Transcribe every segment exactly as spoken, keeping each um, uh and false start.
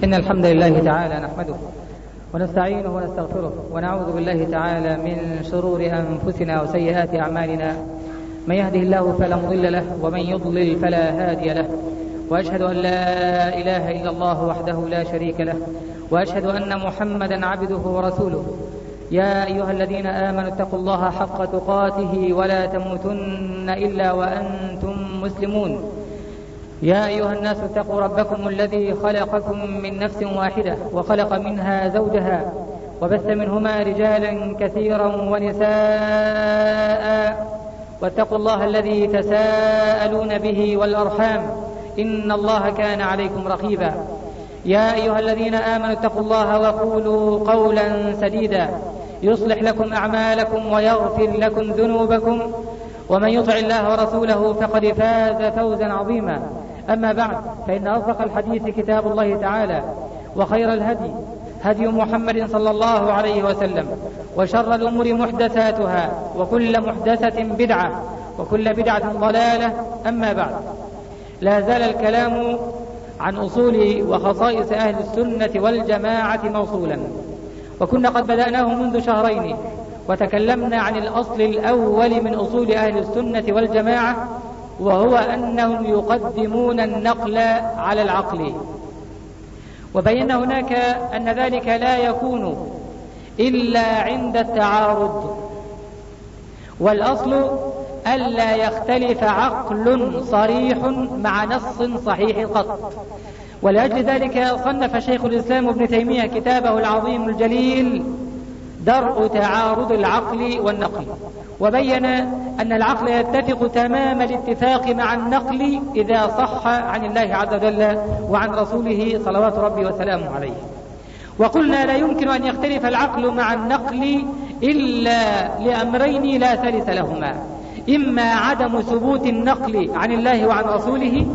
إن الحمد لله تعالى نحمده ونستعينه ونستغفره ونعوذ بالله تعالى من شرور أنفسنا وسيئات أعمالنا. من يهده الله فلا مضل له ومن يضلل فلا هادي له، وأشهد أن لا إله إلا الله وحده لا شريك له، وأشهد أن محمدا عبده ورسوله. يا أيها الذين آمنوا اتقوا الله حق تقاته ولا تموتن إلا وأنتم مسلمون. يا أيها الناس اتقوا ربكم الذي خلقكم من نفس واحدة وخلق منها زوجها وبث منهما رجالا كثيرا ونساء، واتقوا الله الذي تساءلون به والأرحام إن الله كان عليكم رقيبا. يا أيها الذين آمنوا اتقوا الله وقولوا قولا سديدا يصلح لكم أعمالكم ويغفر لكم ذنوبكم، ومن يطع الله ورسوله فقد فاز فوزا عظيما. أما بعد، فإن أصدق الحديث كتاب الله تعالى، وخير الهدي هدي محمد صلى الله عليه وسلم، وشر الأمور محدثاتها، وكل محدثة بدعة، وكل بدعة ضلالة. أما بعد، لا زال الكلام عن أصول وخصائص أهل السنة والجماعة موصولا، وكنا قد بدأناه منذ شهرين، وتكلمنا عن الأصل الأول من أصول أهل السنة والجماعة، وهو أنهم يقدمون النقل على العقل. وبينا هناك أن ذلك لا يكون إلا عند التعارض، والأصل ألا يختلف عقل صريح مع نص صحيح قط. ولأجل ذلك صنف شيخ الإسلام ابن تيمية كتابه العظيم الجليل درء تعارض العقل والنقل، وبين أن العقل يتفق تمام الاتفاق مع النقل إذا صح عن الله عز وجل وعن رسوله صلوات ربي وسلامه عليه. وقلنا لا يمكن أن يختلف العقل مع النقل إلا لأمرين لا ثالث لهما: إما عدم ثبوت النقل عن الله وعن رسوله،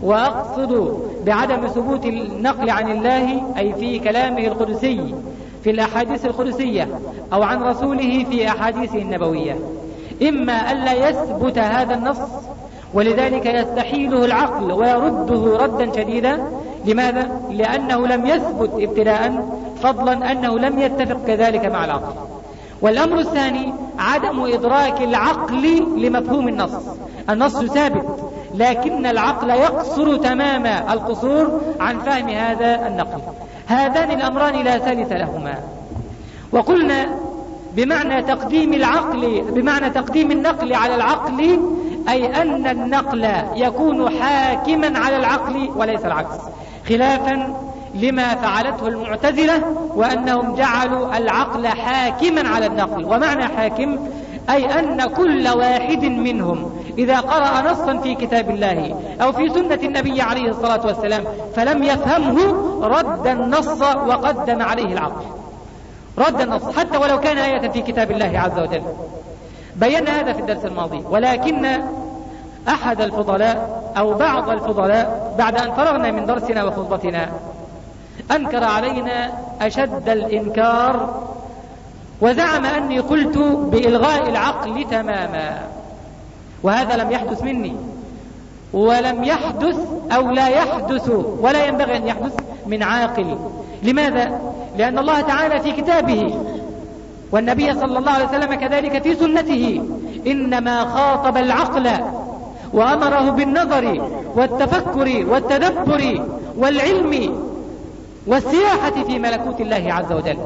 وأقصد بعدم ثبوت النقل عن الله أي في كلامه القدسي في الأحاديث القدسية، أو عن رسوله في أحاديثه النبوية، إما ألا يثبت هذا النص، ولذلك يستحيله العقل ويرده ردا شديدا. لماذا؟ لأنه لم يثبت ابتداء، فضلا أنه لم يتفق كذلك مع العقل. والأمر الثاني عدم إدراك العقل لمفهوم النص. النص ثابت، لكن العقل يقصر تمام القصور عن فهم هذا النقل. هذان الأمران لا ثالث لهما. وقلنا بمعنى تقديم العقل بمعنى تقديم النقل على العقل أي أن النقل يكون حاكما على العقل وليس العكس، خلافا لما فعلته المعتزلة، وأنهم جعلوا العقل حاكما على النقل. ومعنى حاكم أي أن كل واحد منهم إذا قرأ نصا في كتاب الله أو في سنة النبي عليه الصلاة والسلام فلم يفهمه رد النص وقدم عليه العقل، رد النص حتى ولو كان آية في كتاب الله عز وجل. بينا هذا في الدرس الماضي. ولكن أحد الفضلاء أو بعض الفضلاء بعد أن فرغنا من درسنا وخطبتنا أنكر علينا أشد الإنكار، وزعم أني قلت بإلغاء العقل تماما، وهذا لم يحدث مني، ولم يحدث أو لا يحدث ولا ينبغي أن يحدث من عاقل. لماذا؟ لأن الله تعالى في كتابه والنبي صلى الله عليه وسلم كذلك في سنته إنما خاطب العقل وأمره بالنظر والتفكر والتدبر والعلم والسياحة في ملكوت الله عز وجل،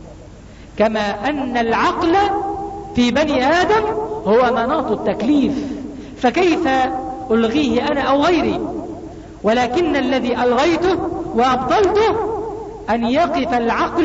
كما أن العقل في بني آدم هو مناط التكليف، فكيف ألغيه أنا أو غيري؟ ولكن الذي ألغيته وأبطلته أن يقف العقل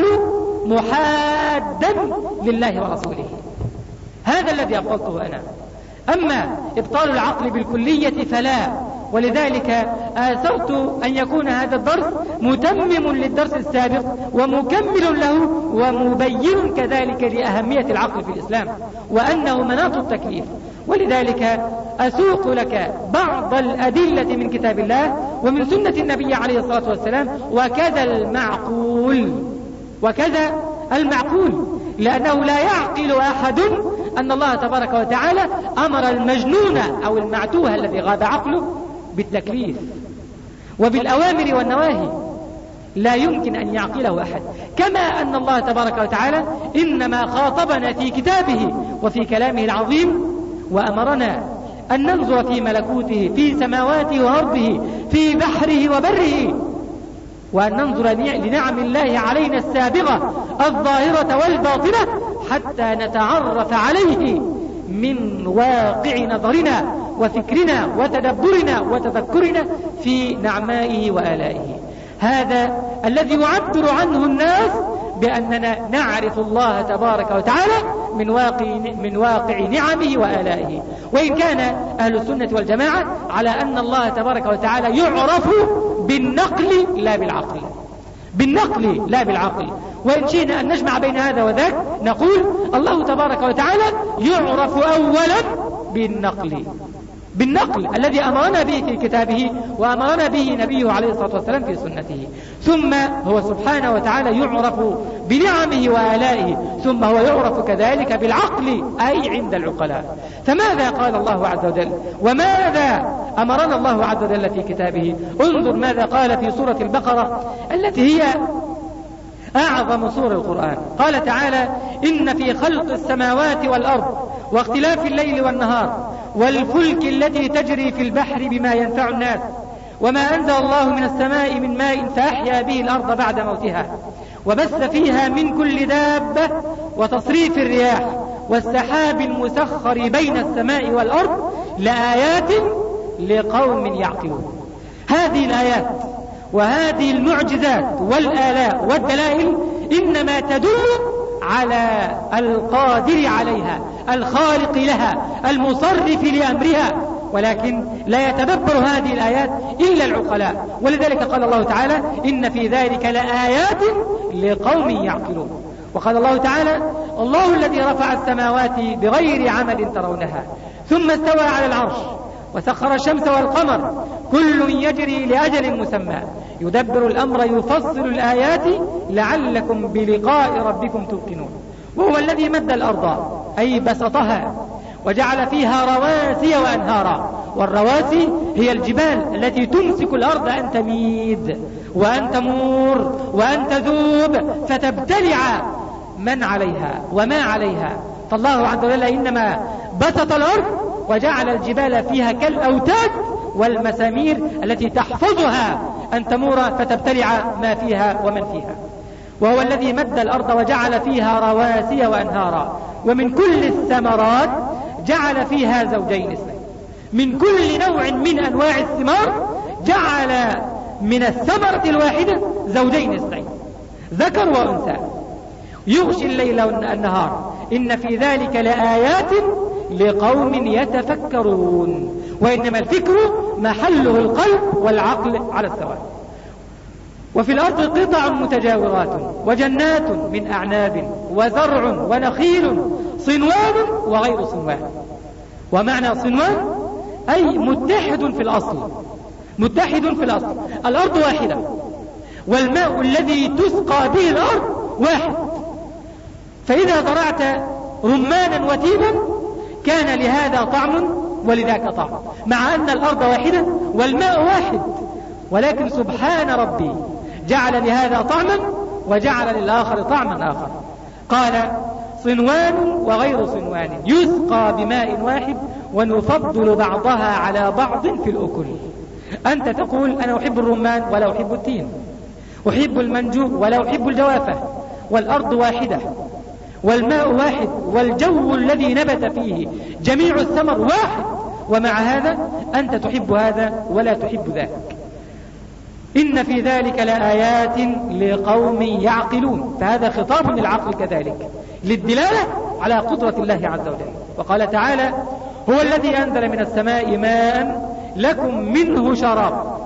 محادا لله ورسوله، هذا الذي أبطلته أنا. أما إبطال العقل بالكلية فلا. ولذلك آثرت أن يكون هذا الدرس متمم للدرس السابق ومكمل له ومبين كذلك لأهمية العقل في الإسلام وأنه مناط التكليف. ولذلك أسوق لك بعض الأدلة من كتاب الله ومن سنة النبي عليه الصلاة والسلام، وكذا المعقول وكذا المعقول لأنه لا يعقل أحد أن الله تبارك وتعالى أمر المجنون أو المعتوه الذي غاب عقله بالتكليف وبالأوامر والنواهي. لا يمكن أن يعقله أحد. كما أن الله تبارك وتعالى إنما خاطبنا في كتابه وفي كلامه العظيم وأمرنا أن ننظر في ملكوته في سماواته وأرضه في بحره وبره، وأن ننظر لنعم الله علينا السابغة الظاهرة والباطنة حتى نتعرف عليه من واقع نظرنا وفكرنا وتدبرنا وتذكرنا في نعمائه وآلائه. هذا الذي يعبر عنه الناس بأننا نعرف الله تبارك وتعالى من واقع, من واقع نعمه وآلائه. وإن كان أهل السنة والجماعة على أن الله تبارك وتعالى يعرف بالنقل لا بالعقل، بالنقل لا بالعقل. وإن شئنا أن نجمع بين هذا وذاك نقول الله تبارك وتعالى يعرف أولا بالنقل، بالنقل الذي أمرنا به في كتابه وأمرنا به نبيه عليه الصلاة والسلام في سنته. ثم هو سبحانه وتعالى يعرف بنعمه وآلائه، ثم هو يعرف كذلك بالعقل أي عند العقلاء. فماذا قال الله عز وجل وماذا أمرنا الله عز وجل في كتابه؟ انظر ماذا قال في سورة البقرة التي هي أعظم سورة القرآن. قال تعالى: إن في خلق السماوات والأرض واختلاف الليل والنهار والفلك التي تجري في البحر بما ينفع الناس وما أنزل الله من السماء من ماء فأحيا به الأرض بعد موتها وبث فيها من كل دابة وتصريف الرياح والسحاب المسخر بين السماء والأرض لآيات لقوم يعقلون. هذه الآيات وهذه المعجزات والآلاء والدلائل إنما تدل على القادر عليها الخالق لها المصرف لأمرها، ولكن لا يتدبر هذه الآيات إلا العقلاء. ولذلك قال الله تعالى: إن في ذلك لآيات لقوم يعقلون. وقال الله تعالى: الله الذي رفع السماوات بغير عمد ترونها ثم استوى على العرش وسخر الشمس والقمر كل يجري لأجل مسمى يدبر الأمر يفصل الآيات لعلكم بلقاء ربكم توقنون. وهو الذي مد الأرض أي بسطها وجعل فيها رواسي وأنهارا، والرواسي هي الجبال التي تمسك الأرض أن تميد وأن تمور وأن تذوب فتبتلع من عليها وما عليها. فالله عز وجل إنما بسط الأرض وجعل الجبال فيها كالأوتاد والمسامير التي تحفظها أن تمور فتبتلع ما فيها ومن فيها. وهو الذي مد الأرض وجعل فيها رواسي وأنهارا ومن كل الثمرات جعل فيها زوجين اثنين. من كل نوع من أنواع الثمار جعل من الثمرة الواحدة زوجين اثنين ذكر وأنثى يغشي الليل والنهار إن في ذلك لآيات لقوم يتفكرون. وإنما الفكر محله القلب والعقل على السواء. وفي الأرض قطع متجاورات وجنات من أعناب وزرع ونخيل صنوان وغير صنوان. ومعنى صنوان أي متحد في الأصل، متحد في الأصل. الأرض واحدة والماء الذي تسقى به الأرض واحد، فإذا زرعت رمانا وتيبا كان لهذا طعم ولذاك طعم، مع أن الأرض واحدة والماء واحد، ولكن سبحان ربي جعل لهذا طعما وجعل للآخر طعما آخر. قال: صنوان وغير صنوان يسقى بماء واحد ونفضل بعضها على بعض في الأكل. أنت تقول: أنا أحب الرمان ولا أحب التين، أحب المنجو ولا أحب الجوافة، والأرض واحدة والماء واحد والجو الذي نبت فيه جميع الثمر واحد، ومع هذا أنت تحب هذا ولا تحب ذاك. إن في ذلك لآيات لقوم يعقلون. فهذا خطاب للعقل كذلك للدلالة على قدرة الله عز وجل. وقال تعالى: هو الذي أنزل من السماء ماء لكم منه شراب،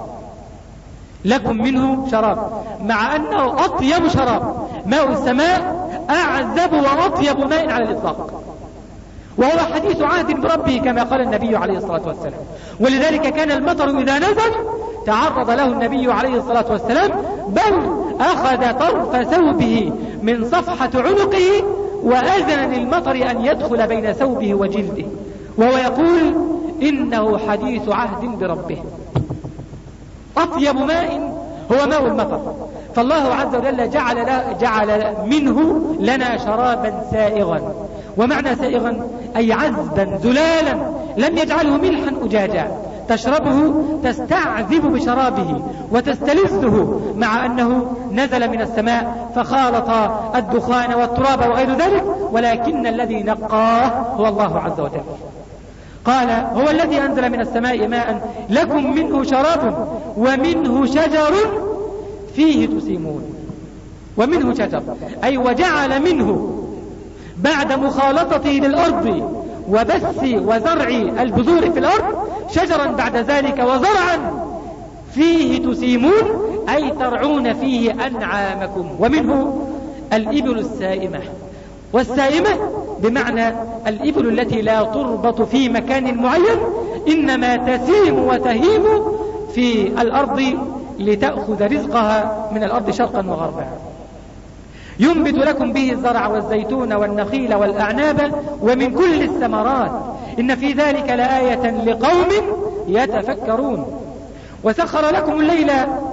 لكم منه شراب، مع أنه أطيب شراب. ماء السماء أعذب وأطيب ماء على الإطلاق، وهو حديث عهد بربه كما قال النبي عليه الصلاة والسلام. ولذلك كان المطر إذا نزل تعرض له النبي عليه الصلاة والسلام، بل أخذ طرف ثوبه من صفحة عنقه وأذن للمطر أن يدخل بين ثوبه وجلده، وهو يقول: إنه حديث عهد بربه. أطيب ماء هو ماء المطر، فالله عز وجل جعل, جعل منه لنا شرابا سائغا. ومعنى سائغا أي عذبا زلالا لم يجعله ملحا أجاجا، تشربه تستعذب بشرابه وتستلذه، مع أنه نزل من السماء فخالط الدخان والتراب وغير ذلك، ولكن الذي نقاه هو الله عز وجل. قال هو الذي أنزل من السماء ماء لكم منه شراب ومنه شجر فيه تسيمون. ومنه شجر أي وجعل منه بعد مخالطته للأرض وبث وزرع البذور في الأرض شجرا بعد ذلك وزرعا فيه تسيمون أي ترعون فيه أنعامكم. ومنه الإبل السائمة، والسائمة بمعنى الإبل التي لا تربط في مكان معين، إنما تسيم وتهيم في الأرض لتأخذ رزقها من الأرض شرقا وغربا. ينبت لكم به الزرع والزيتون والنخيل والأعناب ومن كل الثمرات إن في ذلك لآية لقوم يتفكرون. وسخر لكم الليل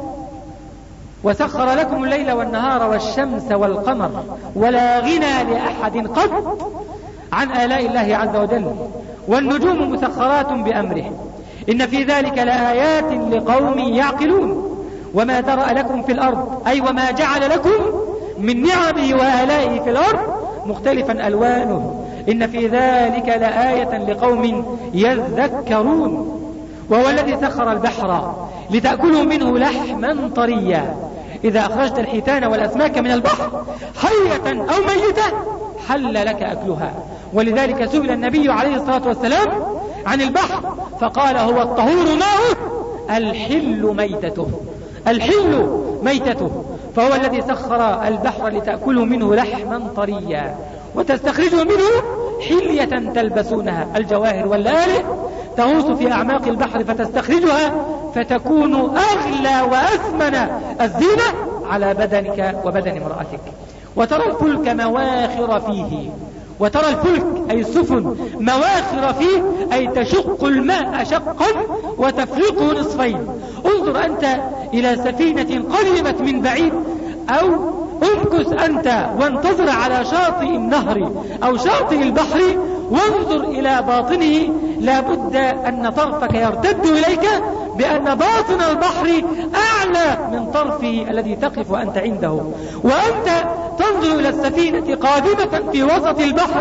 وسخر لكم الليل والنهار والشمس والقمر ولا غنى لأحد قط عن آلاء الله عز وجل، والنجوم مسخرات بأمره إن في ذلك لآيات لقوم يعقلون. وما درأ لكم في الأرض أي وما جعل لكم من نعمه وآلائه في الأرض مختلفا ألوانه إن في ذلك لآية لقوم يذكرون. وهو الذي سخر البحر لتأكلوا منه لحما طريا إذا أخرجت الحيتان والأسماك من البحر حية أو ميتة حل لك أكلها. ولذلك سئل النبي عليه الصلاة والسلام عن البحر فقال هو الطهور ماؤه الحل ميتته، الحل ميتته. فهو الذي سخر البحر لتأكلوا منه لحما طريا وتستخرجوا منه حلية تلبسونها، الجواهر واللآلئ تغوص في أعماق البحر فتستخرجها فتكون أغلى وأثمن الزينة على بدنك وبدن امرأتك. وترى الفلك مواخر فيه، وترى الفلك أي السفن مواخر فيه أي تشق الماء شقا وتفرقه نصفين. انظر أنت إلى سفينة قدمت من بعيد، أو امكث أنت وانتظر على شاطئ النهر أو شاطئ البحر وانظر إلى باطنه، لابد أن طرفك يرتد إليك بأن باطن البحر أعلى من طرفه الذي تقف وأنت عنده. وأنت تنظر إلى السفينة قادمة في وسط البحر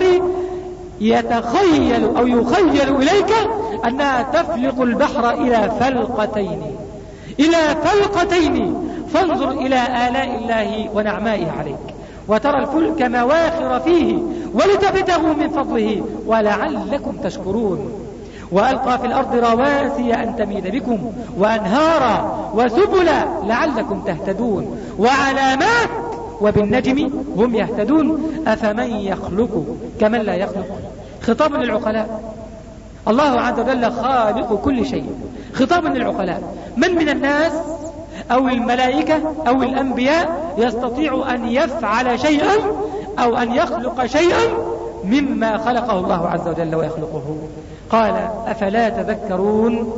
يتخيل أو يخيل إليك أنها تفلق البحر إلى فلقتين إلى فلقتين فانظر إلى آلاء الله ونعمائه عليك. وترى الفلك مواخر فيه ولتبتغوا من فضله ولعلكم تشكرون. وألقى في الأرض رواسي أن تميد بكم وأنهارا وسبلا لعلكم تهتدون وعلامات وبالنجم هم يهتدون أفمن يخلق كمن لا يخلق. خطاب للعقلاء، الله عز وجل خالق كل شيء. خطاب للعقلاء، من من الناس أو الملائكة أو الأنبياء يستطيع أن يفعل شيئا أو أن يخلق شيئا مما خلقه الله عز وجل ويخلقه؟ قال أفلا تذكرون.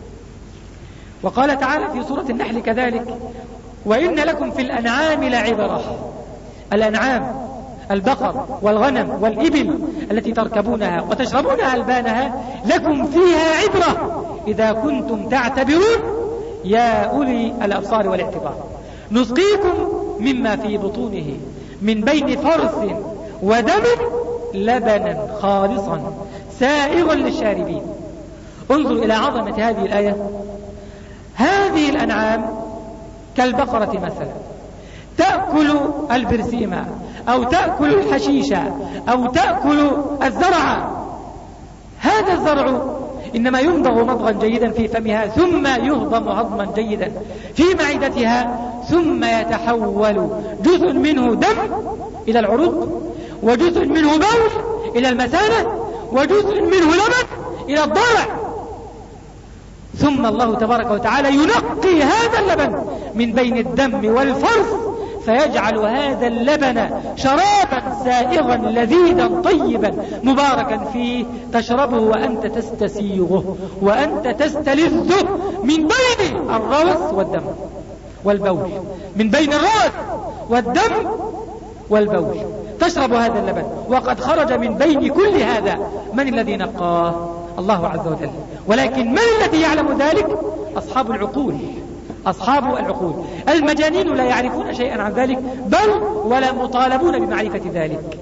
وقال تعالى في سورة النحل كذلك وإن لكم في الأنعام لعبرة. الأنعام البقر والغنم والإبل التي تركبونها وتشربونها ألبانها لكم فيها عبرة إذا كنتم تعتبرون يا أولي الأبصار والاعتبار. نسقيكم مما في بطونه من بين فرث ودم لبنا خالصا سائغا للشاربين. انظر إلى عظمة هذه الآية. هذه الأنعام كالبقرة مثلا تأكل البرسيم أو تأكل الحشيش أو تأكل الزرع. هذا الزرع إنما يمضغ مضغا جيدا في فمها ثم يهضم هضما جيدا في معدتها ثم يتحول جزء منه دم إلى العروق وجزء منه بول إلى المثانة وجزء منه لبن إلى الضارع، ثم الله تبارك وتعالى ينقي هذا اللبن من بين الدم والفرث فيجعل هذا اللبن شرابا سائغا لذيذا طيبا مباركا فيه تشربه وأنت تستسيغه وأنت تستلذه من بين الروث والدم. والبول، من بين الرأس والدم والبول تشرب هذا اللبن، وقد خرج من بين كل هذا من الذي نقاه؟ الله عز وجل. ولكن من الذي يعلم ذلك؟ أصحاب العقول، أصحاب العقول. المجانين لا يعرفون شيئا عن ذلك، بل ولا مطالبون بمعرفة ذلك.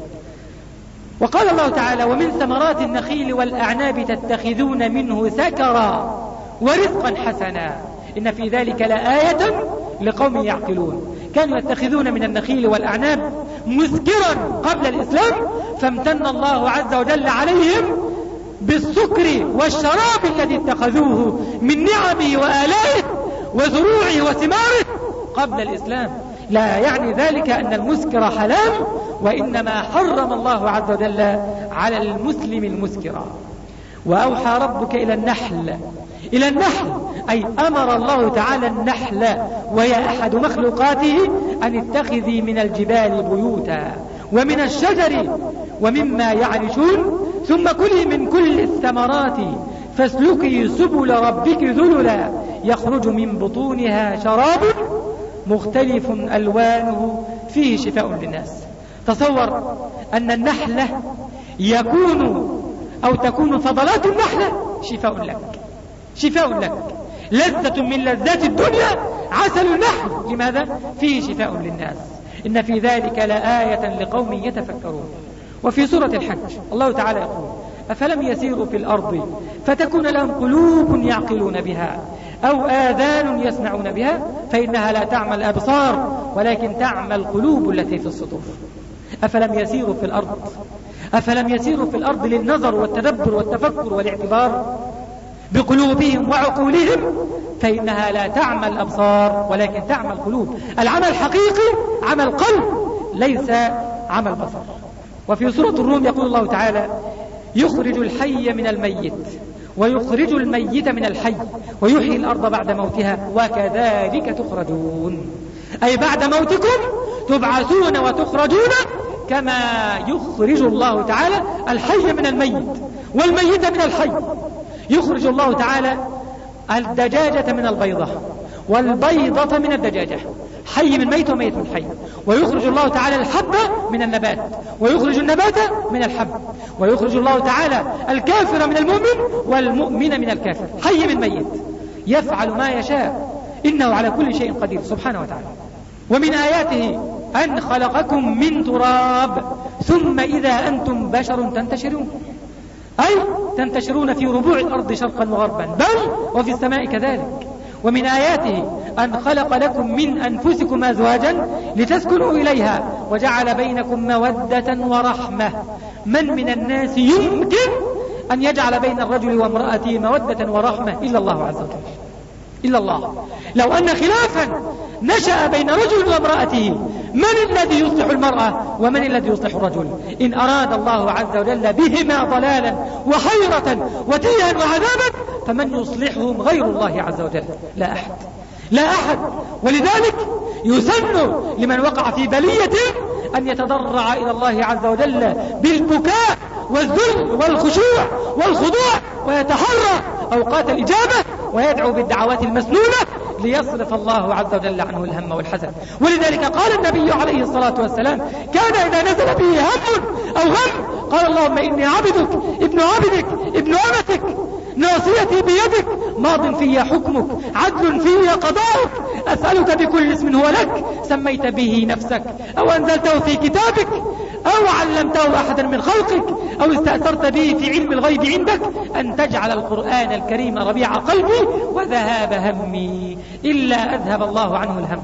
وقال الله تعالى: ومن ثمرات النخيل والأعناب تتخذون منه سكرا ورزقا حسنا إن في ذلك لآية لقوم يعقلون. كانوا يتخذون من النخيل والأعناب مسكرا قبل الإسلام، فامتن الله عز وجل عليهم بالسكر والشراب الذي اتخذوه من نعمه وآلائه وزروعه وثماره قبل الإسلام. لا يعني ذلك أن المسكر حلال، وإنما حرم الله عز وجل على المسلم المسكر. وأوحى ربك إلى النحل إلى النحل أي أمر الله تعالى النحل وهي أحد مخلوقاته أن اتخذي من الجبال بيوتا ومن الشجر ومما يعرشون ثم كلي من كل الثمرات فاسلكي سبل ربك ذللا يخرج من بطونها شراب مختلف ألوانه فيه شفاء للناس. تصور أن النحلة يكون أو تكون فضلات النحلة شفاء لك، شفاء لك، لذة من لذات الدنيا عسل النحل. لماذا؟ فيه شفاء للناس. إن في ذلك لآية لقوم يتفكرون. وفي سورة الحج الله تعالى يقول: أفلم يسيروا في الأرض فتكون لهم قلوب يعقلون بها أو آذان يسمعون بها فإنها لا تعمى الأبصار ولكن تعمى القلوب التي في الصدور. أفلم يسيروا في الأرض أفلم يسيروا في الأرض للنظر والتدبر والتفكر والاعتبار بقلوبهم وعقولهم فإنها لا تعمى الأبصار ولكن تعمى القلوب. العمى الحقيقي عمى القلب ليس عمى البصر. وفي سورة الروم يقول الله تعالى: يخرج الحي من الميت ويخرج الميت من الحي ويحيي الأرض بعد موتها وكذلك تخرجون. أي بعد موتكم تبعثون وتخرجون كما يخرج الله تعالى الحي من الميت والميت من الحي. يخرج الله تعالى الدجاجة من البيضة والبيضة من الدجاجة، حي من ميت وميت من حي. ويخرج الله تعالى الحب من النبات ويخرج النبات من الحب. ويخرج الله تعالى الكافر من المؤمن والمؤمن من الكافر، حي من ميت. يفعل ما يشاء إنه على كل شيء قدير سبحانه وتعالى. ومن آياته أن خلقكم من تراب ثم إذا أنتم بشر تنتشرون، أي تنتشرون في ربوع الأرض شرقا وغربا، بل وفي السماء كذلك. ومن آياته أن خلق لكم من أنفسكم أزواجا لتسكنوا إليها وجعل بينكم مودة ورحمة. من من الناس يمكن أن يجعل بين الرجل وامرأته مودة ورحمة إلا الله عز وجل، إلا الله. لو أن خلافا نشأ بين رجل وامرأته من الذي يصلح المرأة ومن الذي يصلح الرجل؟ إن أراد الله عز وجل بهما ضلالا وحيرة وتيها وعذابا فمن يصلحهم غير الله عز وجل؟ لا أحد، لا أحد. ولذلك يسن لمن وقع في بلية أن يتضرع إلى الله عز وجل بالبكاء والذل والخشوع والخضوع ويتحرى أوقات الإجابة ويدعو بالدعوات المسنونة ليصرف الله عز وجل عنه الهم والحزن. ولذلك قال النبي عليه الصلاة والسلام: كان إذا نزل به هم أو غم قال: اللهم إني عبدك ابن عبدك ابن أمتك ناصيتي بيدك ماض في حكمك عدل في قضاؤك أسألك بكل اسم هو لك سميت به نفسك أو أنزلته في كتابك أو علمته أحدا من خلقك أو استأثرت به في علم الغيب عندك أن تجعل القرآن الكريم ربيع قلبي وذهاب همي إلا أذهب الله عنه الهم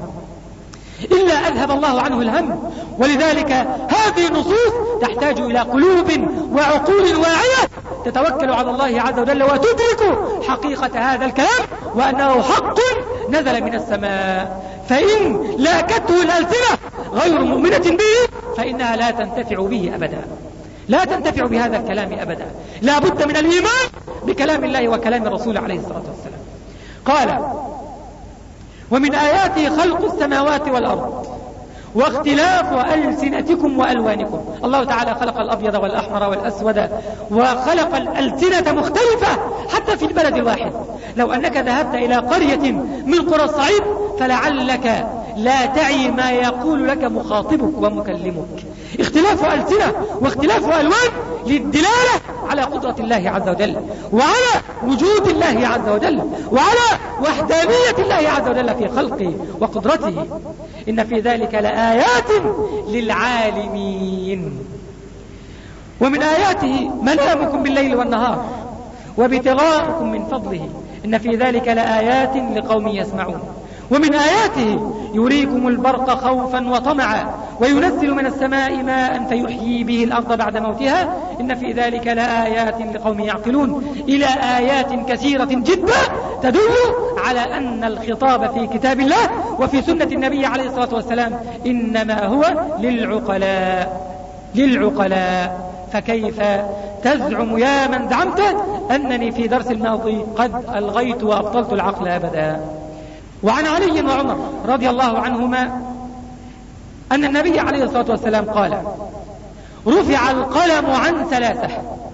إلا أذهب الله عنه الهم. ولذلك هذه النصوص تحتاج إلى قلوب وعقول واعية تتوكل على الله عز وجل وتدرك حقيقة هذا الكلام وأنه حق نزل من السماء. فإن لاكته الألسنة غير مؤمنة به فإنها لا تنتفع به أبدا، لا تنتفع بهذا الكلام أبدا. لا بد من الإيمان بكلام الله وكلام الرسول عليه الصلاة والسلام. قال: ومن آياته خلق السماوات والأرض واختلاف ألسنتكم وألوانكم. الله تعالى خلق الأبيض والأحمر والأسود وخلق الألسنة مختلفة حتى في البلد الواحد. لو أنك ذهبت إلى قرية من قرى الصعيد فلعلك لا تعي ما يقول لك مخاطبك ومكلمك. اختلاف ألسنة واختلاف ألوان للدلالة على قدرة الله عز وجل، وعلى وجود الله عز وجل، وعلى وحدانية الله عز وجل في خلقه وقدرته. إن في ذلك لآيات للعالمين. ومن آياته منامكم بالليل والنهار وابتغاؤكم من فضله إن في ذلك لآيات لقوم يسمعون. ومن آياته يريكم البرق خوفا وطمعا وينزل من السماء ماء فيحيي به الأرض بعد موتها إن في ذلك لآيات لقوم يعقلون، إلى آيات كثيرة جدا تدل على أن الخطاب في كتاب الله وفي سنة النبي عليه الصلاة والسلام إنما هو للعقلاء للعقلاء. فكيف تزعم يا من زعمت أنني في درس الماضي قد ألغيت وأبطلت العقل أبدا؟ وعن علي وعمر رضي الله عنهما أن النبي عليه الصلاة والسلام قال: رفع القلم عن ثلاثة: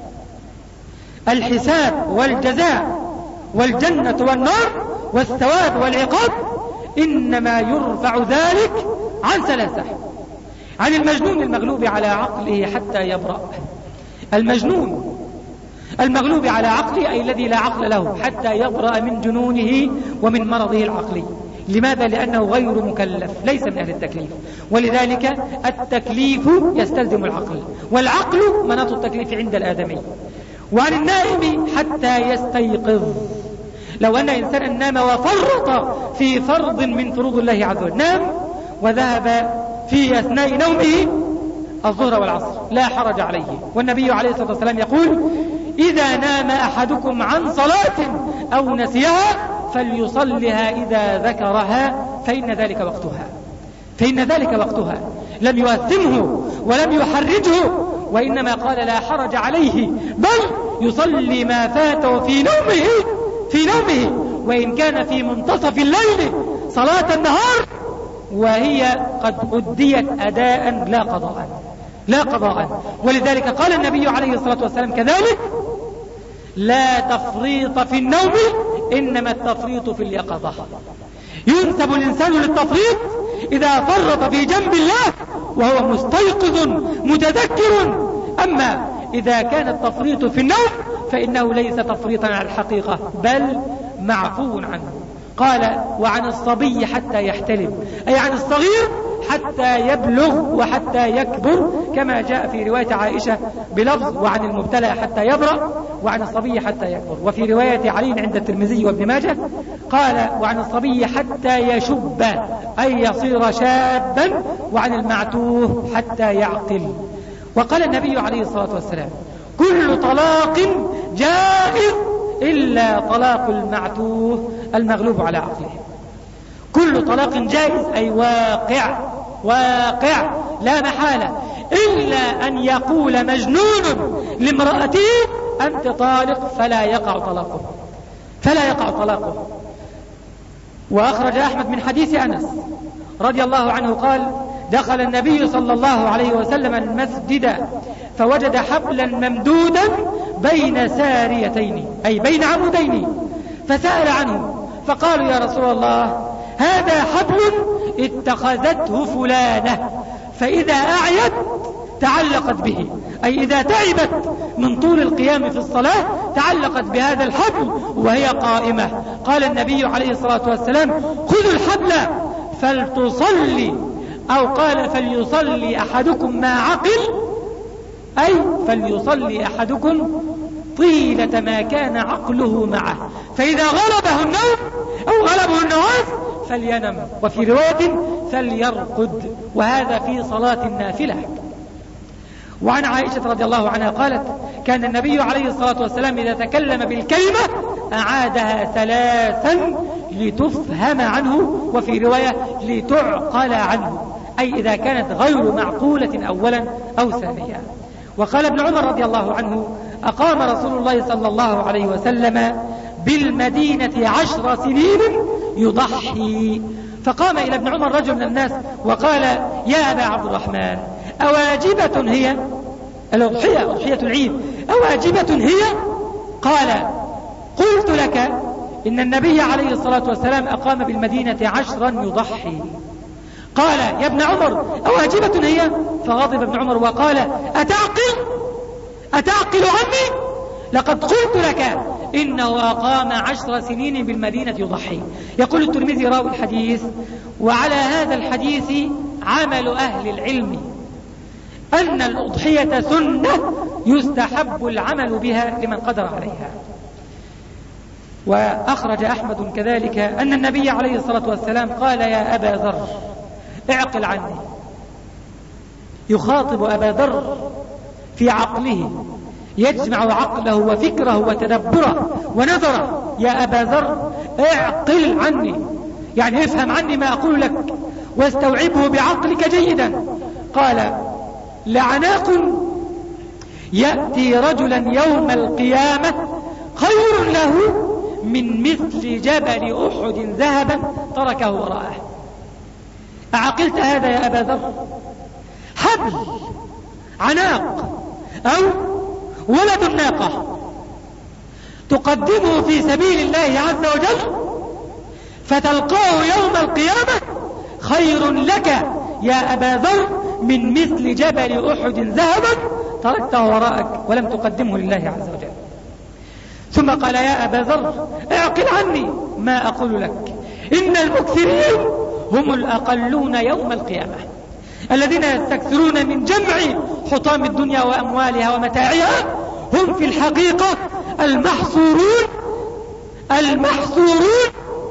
الحساب والجزاء والجنة والنار والثواب والعقاب، إنما يرفع ذلك عن ثلاثة: عن المجنون المغلوب على عقله حتى يبرأ. المجنون المغلوب على عقله أي الذي لا عقل له حتى يبرأ من جنونه ومن مرضه العقلي. لماذا؟ لأنه غير مكلف، ليس من أهل التكليف، ولذلك التكليف يستلزم العقل، والعقل مناط التكليف عند الآدمي. وعن النائم حتى يستيقظ. لو أن إنسانا نام وفرط في فرض من فروض الله عز وجل، نام وذهب في أثناء نومه الظهر والعصر، لا حرج عليه. والنبي عليه الصلاة والسلام يقول: إذا نام أحدكم عن صلاة أو نسيها فليصلها إذا ذكرها فإن ذلك وقتها فإن ذلك وقتها. لم يؤثمه ولم يحرجه، وإنما قال لا حرج عليه، بل يصلي ما فاته في نومه في نومه وإن كان في منتصف الليل صلاة النهار وهي قد أديت أداء لا قضاء لا قضاء. ولذلك قال النبي عليه الصلاة والسلام كذلك: لا تفريط في النوم إنما التفريط في اليقظة. ينسب الإنسان للتفريط إذا فرط في جنب الله وهو مستيقظ متذكر، أما إذا كان التفريط في النوم فإنه ليس تفريطا على الحقيقة بل معفو عنه. قال: وعن الصبي حتى يحتلم، أي عن الصغير حتى يبلغ وحتى يكبر، كما جاء في رواية عائشة بلفظ: وعن المبتلى حتى يبرأ، وعن الصبي حتى يكبر. وفي رواية علي عند الترمذي وابن ماجه قال: وعن الصبي حتى يشب، أي يصير شابا، وعن المعتوه حتى يعقل. وقال النبي عليه الصلاة والسلام: كل طلاق جائز إلا طلاق المعتوه المغلوب على عقله. كل طلاق جائز أي واقع واقع لا محالة، إلا أن يقول مجنون لامرأته أنت طالق فلا يقع طلاقه فلا يقع طلاقه. وأخرج أحمد من حديث أنس رضي الله عنه قال: دخل النبي صلى الله عليه وسلم المسجد فوجد حبلا ممدودا بين ساريتين، أي بين عمودين، فسأل عنه فقالوا: يا رسول الله، هذا حبل اتخذته فلانة، فإذا أعيت تعلقت به، أي إذا تعبت من طول القيام في الصلاة تعلقت بهذا الحبل وهي قائمة. قال النبي عليه الصلاة والسلام: خذوا الحبل فلتصلي، أو قال: فليصلي أحدكم ما عقل، أي فليصلي أحدكم طيلة ما كان عقله معه، فإذا غلبه النوم أو غلبه النعاس فلينم، وفي رواية فليرقد، وهذا في صلاة النافلة. وعن عائشة رضي الله عنها قالت: كان النبي عليه الصلاة والسلام إذا تكلم بالكلمة أعادها ثلاثا لتفهم عنه، وفي رواية لتعقل عنه، أي إذا كانت غير معقولة أولا أو ثانيا. وقال ابن عمر رضي الله عنه: أقام رسول الله صلى الله عليه وسلم بالمدينة عشر سنين يضحي، فقام إلى ابن عمر رجل من الناس وقال: يا أبا عبد الرحمن، أواجبة هي الأضحية، أضحية العيد، أواجبة هي؟ قال: قلت لك إن النبي عليه الصلاة والسلام أقام بالمدينة عشرا يضحي. قال: يا ابن عمر، أواجبة هي؟ فغضب ابن عمر وقال: أتعقل أتعقل عني؟ لقد قلت لك إنه أقام عشر سنين بالمدينة يضحي. يقول الترمذي راوي الحديث: وعلى هذا الحديث عمل أهل العلم أن الأضحية سنة يستحب العمل بها لمن قدر عليها. وأخرج أحمد كذلك أن النبي عليه الصلاة والسلام قال: يا أبا ذر، اعقل عني. يخاطب أبا ذر في عقله، يجمع عقله وفكره وتدبره ونظره. يا أبا ذر، اعقل عني، يعني افهم عني ما أقول لك واستوعبه بعقلك جيدا. قال: لعناق يأتي رجلا يوم القيامة خير له من مثل جبل أحد ذهبا تركه وراءه. أعقلت هذا يا أبا ذر؟ حبل عناق أو ولد الناقة تقدمه في سبيل الله عز وجل فتلقاه يوم القيامة خير لك يا أبا ذر من مثل جبل أحد ذهبا تركته وراءك ولم تقدمه لله عز وجل. ثم قال: يا أبا ذر، اعقل عني ما أقول لك. إن المكثرين هم الأقلون يوم القيامة، الذين يستكثرون من جمع حطام الدنيا وأموالها ومتاعها هم في الحقيقة المحصورون المحصورون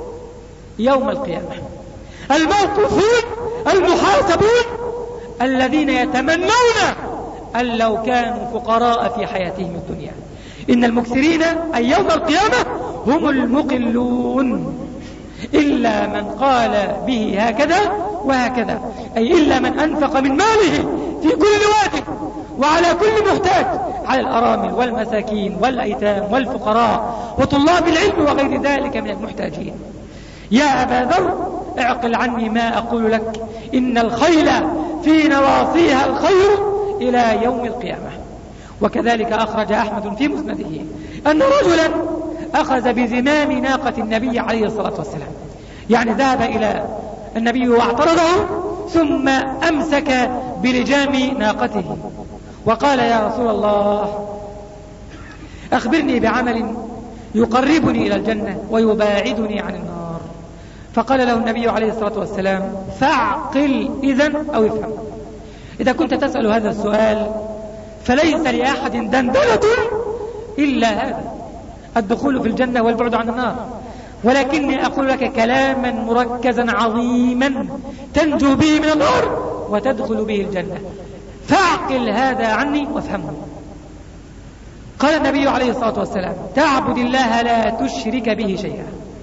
يوم القيامة، الموقوفون المحاسبون، الذين يتمنون أن لو كانوا فقراء في حياتهم الدنيا. إن المكثرين أي يوم القيامة هم المقلون، إلا من قال به هكذا وهكذا، أي إلا من أنفق من ماله في كل واد وعلى كل محتاج، على الأرامل والمساكين والأيتام والفقراء وطلاب العلم وغير ذلك من المحتاجين. يا أبا ذر، اعقل عني ما أقول لك. إن الخيل في نواصيها الخير إلى يوم القيامة. وكذلك أخرج أحمد في مسنده أن رجلا أخذ بزمام ناقة النبي عليه الصلاة والسلام، يعني ذهب إلى النبي واعترضه ثم أمسك بلجام ناقته وقال: يا رسول الله، أخبرني بعمل يقربني إلى الجنة ويباعدني عن النار. فقال له النبي عليه الصلاة والسلام: فاعقل إذن أو افهم. إذا كنت تسأل هذا السؤال فليس لأحد دندنة إلا هذا، الدخول في الجنة والبعد عن النار، ولكني أقول لك كلاما مركزا عظيما تنجو به من النار وتدخل به الجنة، فاعقل هذا عني وافهمه. قال النبي عليه الصلاة والسلام: تعبد الله لا تشرك به شيئا.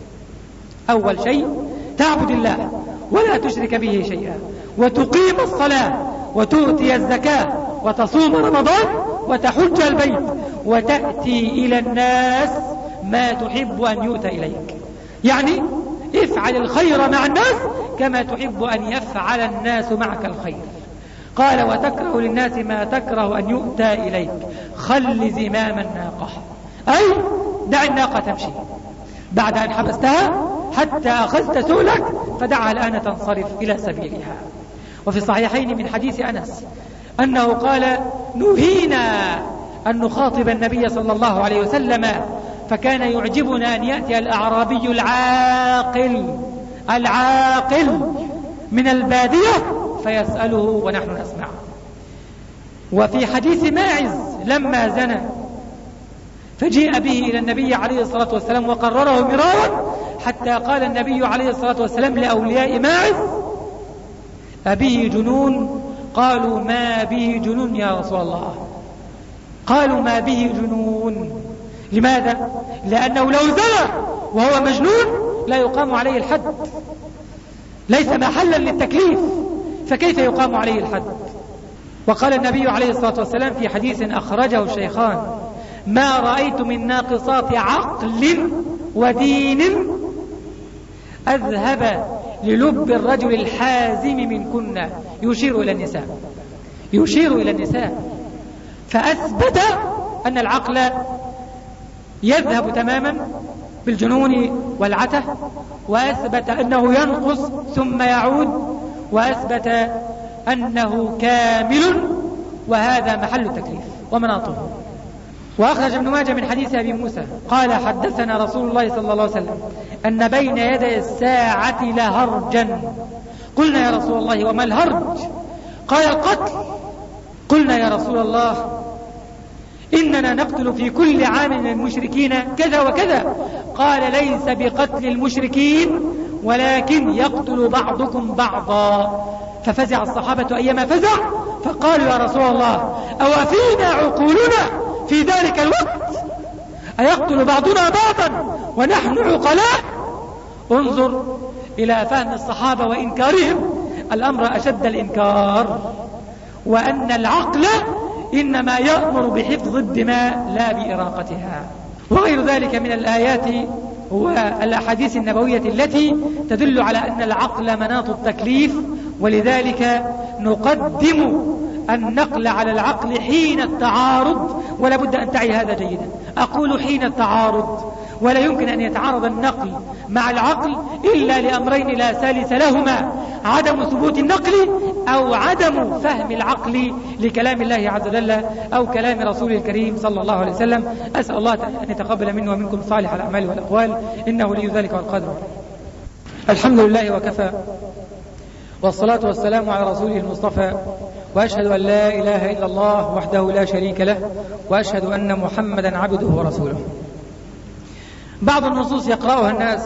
أول شيء تعبد الله ولا تشرك به شيئا، وتقيم الصلاة وتؤتي الزكاة وتصوم رمضان وتحج البيت وتأتي إلى الناس ما تحب أن يؤتى إليك، يعني افعل الخير مع الناس كما تحب أن يفعل الناس معك الخير. قال: وتكره للناس ما تكره أن يؤتى إليك، خل زمام الناقة، أي دع الناقة تمشي بعد أن حبستها حتى أخذت سؤلك فدعها الآن تنصرف إلى سبيلها. وفي الصحيحين من حديث أنس أنه قال: نهينا أن نخاطب النبي صلى الله عليه وسلم، فكان يعجبنا أن يأتي الأعرابي العاقل العاقل من البادية فيسأله ونحن نسمع. وفي حديث ماعز لما زنى فجيء به إلى النبي عليه الصلاة والسلام وقرره مرارا حتى قال النبي عليه الصلاة والسلام لأولياء ماعز: أبيه جنون؟ قالوا: ما به جنون يا رسول الله. قالوا: ما به جنون. لماذا؟ لأنه لو زنى وهو مجنون لا يقام عليه الحد، ليس محلا للتكليف، فكيف يقام عليه الحد؟ وقال النبي عليه الصلاة والسلام في حديث أخرجه الشيخان: ما رأيت من ناقصات عقل ودين أذهب للب الرجل الحازم منكن، يشير إلى النساء، يشير إلى النساء، فأثبت أن العقل يذهب تماما بالجنون والعته، وأثبت أنه ينقص ثم يعود، وأثبت أنه كامل، وهذا محل تكليف ومناطه. وأخرج ابن ماجه من حديث أبي موسى قال حدثنا رسول الله صلى الله عليه وسلم أن بين يدي الساعة لهرجا. قلنا يا رسول الله وما الهرج؟ قال القتل. قلنا يا رسول الله إننا نقتل في كل عام من المشركين كذا وكذا. قال ليس بقتل المشركين ولكن يقتل بعضكم بعضا. ففزع الصحابة أيما فزع، فقالوا يا رسول الله أو فينا عقولنا في ذلك الوقت؟ أيقتل بعضنا بعضا ونحن عقلاء؟ انظر إلى فهم الصحابة وإنكارهم الأمر أشد الإنكار، وأن العقل إنما يأمر بحفظ الدماء لا بإراقتها. وغير ذلك من الآيات والأحاديث النبوية التي تدل على أن العقل مناط التكليف، ولذلك نقدم النقل على العقل حين التعارض، ولا بد أن تعي هذا جيدا. أقول حين التعارض، ولا يمكن أن يتعارض النقل مع العقل إلا لأمرين لا ثالث لهما: عدم ثبوت النقل أو عدم فهم العقل لكلام الله عز وجل أو كلام رسوله الكريم صلى الله عليه وسلم. أسأل الله أن يتقبل منه ومنكم صالح الأعمال والأقوال، إنه لي ذلك والقادر. الحمد لله وكفى، والصلاة والسلام على رسوله المصطفى، وأشهد أن لا إله إلا الله وحده لا شريك له، وأشهد أن محمدا عبده ورسوله. بعض النصوص يقرأها الناس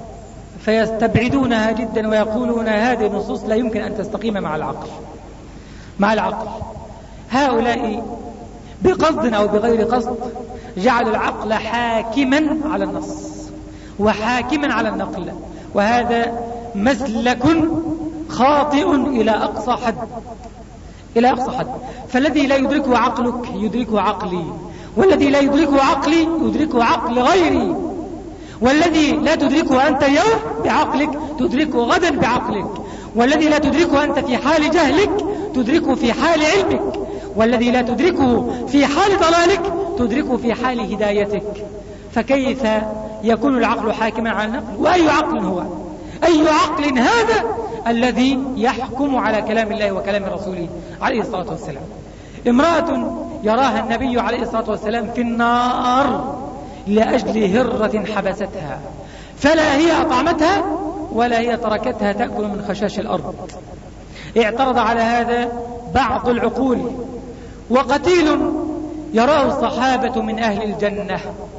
فيستبعدونها جدا ويقولون هذه النصوص لا يمكن أن تستقيم مع العقل. مع العقل هؤلاء بقصد أو بغير قصد جعلوا العقل حاكما على النص وحاكما على النقل، وهذا مسلك خاطئ إلى أقصى حد، إلى أقصى حد. فالذي لا يدركه عقلك يدركه عقلي، والذي لا يدركه عقلي يدركه عقل غيري، والذي لا تدركه أنت اليوم بعقلك تدركه غدا بعقلك، والذي لا تدركه أنت في حال جهلك تدركه في حال علمك، والذي لا تدركه في حال ضلالك تدركه في حال هدايتك. فكيف يكون العقل حاكما على النقل؟ وأي عقل هو؟ أي عقل هذا الذي يحكم على كلام الله وكلام رسوله عليه الصلاة والسلام؟ امرأة يراها النبي عليه الصلاة والسلام في النار لأجل هرة حبستها، فلا هي أطعمتها ولا هي تركتها تأكل من خشاش الأرض. اعترض على هذا بعض العقول. وقتيل يراه الصحابة من أهل الجنة،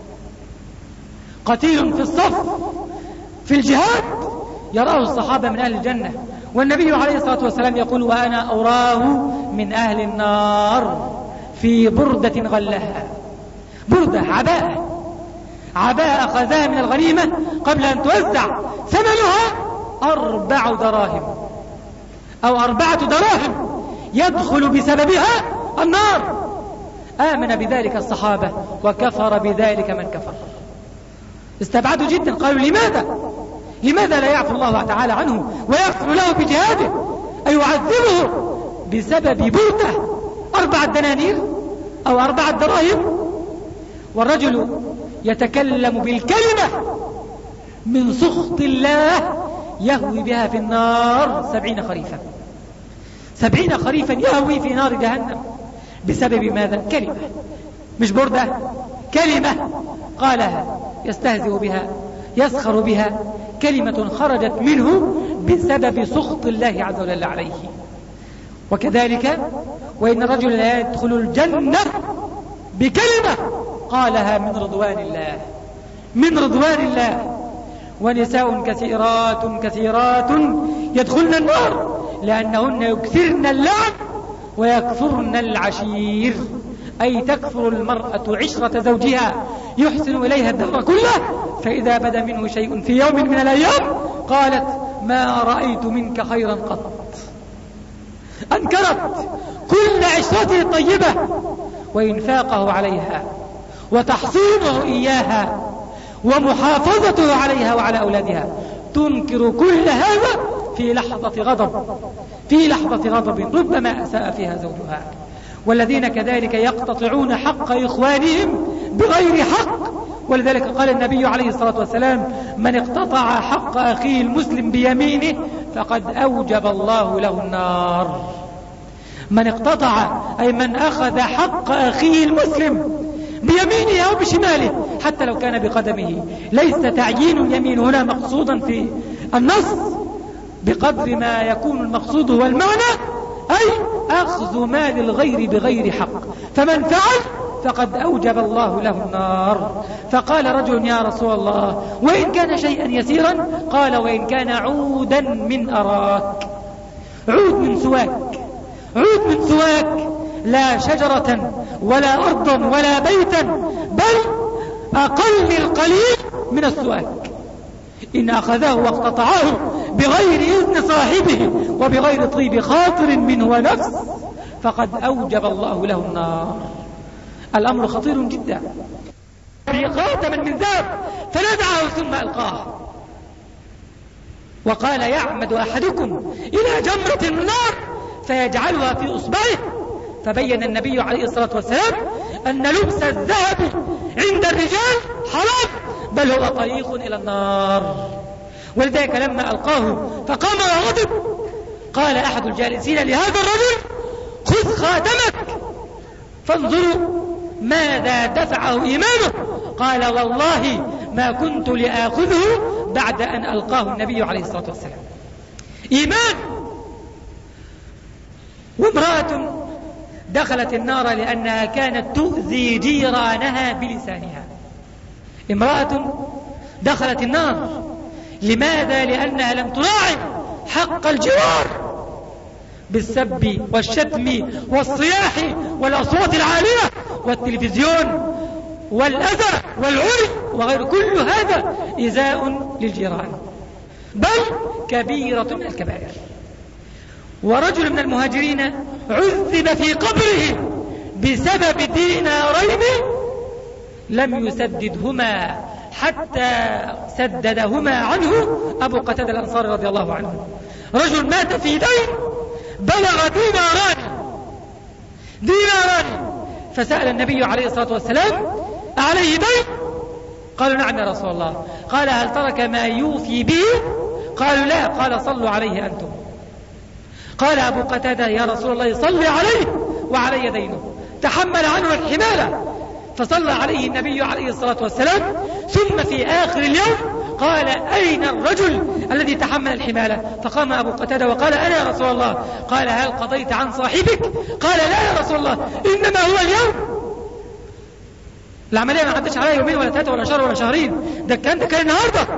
قتيل في الصف في الجهاد يراه الصحابة من أهل الجنة، والنبي عليه الصلاة والسلام يقول وأنا أراه من أهل النار في بردة غلها. بردة عباءة، عباءة أخذها من الغنيمة قبل أن توزع، ثمنها أربع دراهم أو أربعة دراهم يدخل بسببها النار. آمن بذلك الصحابة وكفر بذلك من كفر. استبعدوا جدا، قالوا لماذا لماذا لا يعفو الله تعالى عنه ويغفر له بجهاده؟ أي يعذبه بسبب بردة أربعة دنانير أو أربعة دراهم؟ والرجل يتكلم بالكلمة من سخط الله يهوي بها في النار سبعين خريفا، سبعين خريفا يهوي في نار جهنم بسبب ماذا؟ كلمة، مش بردة، كلمة قالها يستهزئ بها يسخر بها، كلمة خرجت منه بسبب سخط الله عز وجل عليه. وكذلك وإن الرجل لا يدخل الجنة بكلمة قالها من رضوان الله، من رضوان الله. ونساء كثيرات كثيرات يدخلن النار لأنهن يكثرن اللعن ويكفرن العشير، أي تكفر المرأة عشرة زوجها يحسن إليها الدهر كله، فإذا بدا منه شيء في يوم من الأيام قالت ما رأيت منك خيرا قط. أنكرت كل عشرته الطيبة وإنفاقه عليها وتحصينه إياها ومحافظته عليها وعلى أولادها، تنكر كل هذا في لحظة غضب في لحظة غضب ربما أساء فيها زوجها. والذين كذلك يقتطعون حق إخوانهم بغير حق. ولذلك قال النبي عليه الصلاة والسلام: من اقتطع حق أخيه المسلم بيمينه فقد أوجب الله له النار. من اقتطع أي من أخذ حق أخيه المسلم بيمينه أو بشماله حتى لو كان بقدمه. ليس تعيين اليمين هنا مقصودا في النص بقدر ما يكون المقصود هو المعنى، أي أخذ مال الغير بغير حق. فمن فعل فقد أوجب الله له النار. فقال رجل: يا رسول الله، وإن كان شيئا يسيرا؟ قال: وإن كان عودا من أراك. عود من سواك، عود من سواك، لا شجرة ولا أرضا ولا بيتا، بل أقل القليل من السواك. إن أخذه واقتطعه بغير إذن صاحبه وبغير طيب خاطر منه ونفس فقد أوجب الله له النار. الأمر خطير جدا. في خاتما من ذهب فنزعه ثم ألقاه وقال: يعمد أحدكم إلى جمرة من نار فيجعلها في أصبعه. فبين النبي عليه الصلاة والسلام أن لبس الذهب عند الرجال حرام، بل هو طريق إلى النار. ولذلك لما ألقاه فقام وغضب قال أحد الجالسين لهذا الرجل: خذ خاتمك فانظروا ماذا دفعه إيمانه. قال: والله ما كنت لآخذه بعد أن ألقاه النبي عليه الصلاة والسلام. إيمان. وامرأة دخلت النار لأنها كانت تؤذي جيرانها بلسانها. امرأة دخلت النار لماذا؟ لأنها لم تراعي حق الجوار بالسب والشتم والصياح والأصوات العالية والتلفزيون والأذى والعري وغير كل هذا إيذاء للجيران، بل كبيرة من الكبائر. ورجل من المهاجرين عذب في قبره بسبب دينارين لم يسددهما حتى سددهما عنه أبو قتادة الأنصاري رضي الله عنه. رجل مات في دين بلغ ديناران ديناران فسأل النبي عليه الصلاة والسلام: أعليه دين؟ قالوا: نعم يا رسول الله. قال: هل ترك ما يوفي به؟ قالوا: لا. قال: صلوا عليه أنتم. قال أبو قتادة: يا رسول الله صل عليه وعلي دينه. تحمل عنه الحمالة فصلى عليه النبي عليه الصلاة والسلام. ثم في آخر اليوم قال: أين الرجل الذي تحمل الحمالة؟ فقام أبو قتادة وقال: أنا يا رسول الله. قال: هل قضيت عن صاحبك؟ قال: لا يا رسول الله، إنما هو اليوم. العملية ما عدتش عليها يومين ولا ثلاثة ولا شهر ولا شهرين، ده كان ده كان النهارده.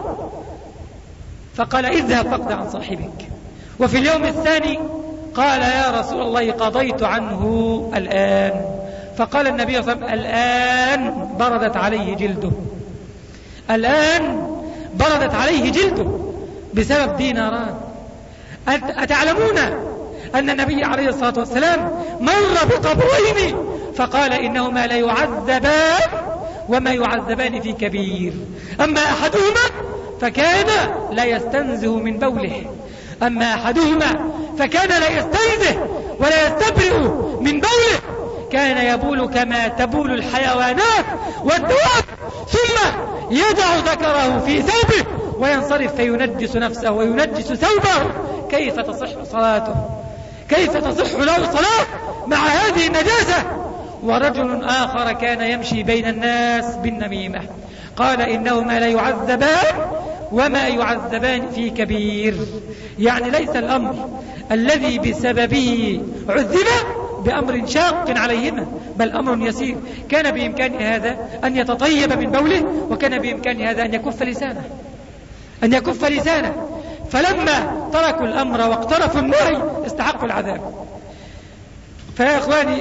فقال: اذهب فاقض عن صاحبك. وفي اليوم الثاني قال: يا رسول الله قضيت عنه الآن. فقال النبي صلى الله عليه وسلم: الآن بردت عليه جلده، الآن بردت عليه جلده بسبب ديناران. أتعلمون أن النبي عليه الصلاة والسلام مر بقبرين فقال: إنهما لا يعذبان وما يعذبان في كبير. أما أحدهما فكان لا يستنزه من بوله، أما أحدهما فكان لا يستنزه ولا يستبرئ من بوله، كان يبول كما تبول الحيوانات والدواب، ثم يضع ذكره في ثوبه وينصرف فينجس نفسه وينجس ثوبه. كيف تصح صلاته؟ كيف تصح له صلاة مع هذه النجاسة؟ ورجل آخر كان يمشي بين الناس بالنميمة، قال: إنهما لا يعذبان وما يعذبان في كبير. يعني ليس الأمر الذي بسببه عذب بأمر شاق عليهما، بل أمر يسير. كان بإمكان هذا أن يتطيب من بوله، وكان بإمكان هذا أن يكف لسانه أن يكف لسانه فلما تركوا الأمر واقترفوا النهي استحقوا العذاب. فيا إخواني،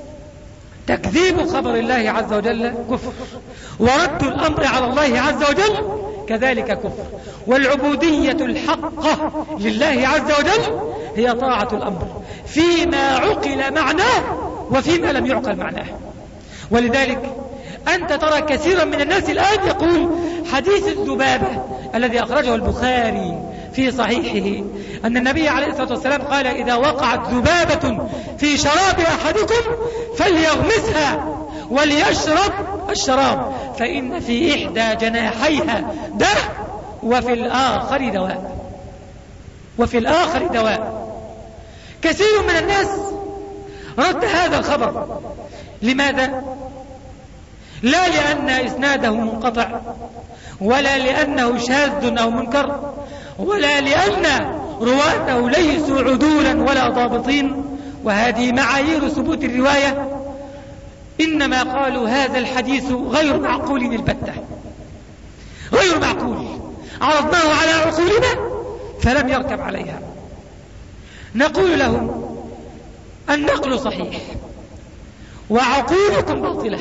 تكذيب خبر الله عز وجل كفر، ورد الأمر على الله عز وجل كذلك كفر. والعبودية الحقة لله عز وجل هي طاعة الأمر فيما عقل معناه وفيما لم يعقل معناه. ولذلك أنت ترى كثيرا من الناس الآن يقول: حديث الذبابة الذي أخرجه البخاري في صحيحه أن النبي عليه الصلاة والسلام قال: إذا وقعت ذبابة في شراب أحدكم فليغمسها وليشرب الشراب، فإن في إحدى جناحيها داء وفي الآخر دواء وفي الآخر دواء. كثير من الناس رد هذا الخبر. لماذا؟ لا لأن إسناده منقطع، ولا لأنه شاذ أو منكر، ولا لأن رواته ليسوا عدولا ولا ضابطين، وهذه معايير ثبوت الرواية. إنما قالوا هذا الحديث غير معقول البتة، غير معقول، عرضناه على عقولنا فلم يركب عليها. نقول لهم: النقل صحيح وعقولكم باطلة،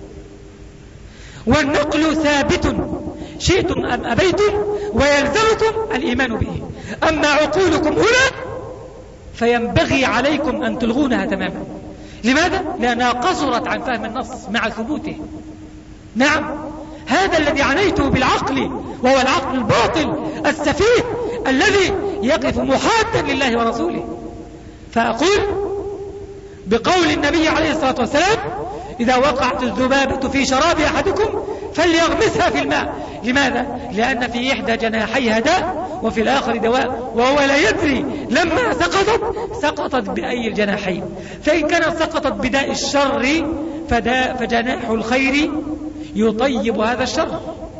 والنقل ثابت شئتم أم أبيتم ويلزمكم الإيمان به. أما عقولكم هنا فينبغي عليكم أن تلغونها تماما. لماذا؟ لأنها قصرت عن فهم النص مع ثبوته. نعم، هذا الذي عنيته بالعقل، وهو العقل الباطل السفيه الذي يقف محادا لله ورسوله. فأقول بقول النبي عليه الصلاة والسلام: إذا وقعت الذبابة في شراب أحدكم فليغمسها في الماء. لماذا؟ لأن في إحدى جناحيها داء وفي الآخر دواء، وهو لا يدري لما سقطت سقطت بأي الجناحين. فإن كانت سقطت بداء الشر فداء فجناح الخير يطيب هذا الشر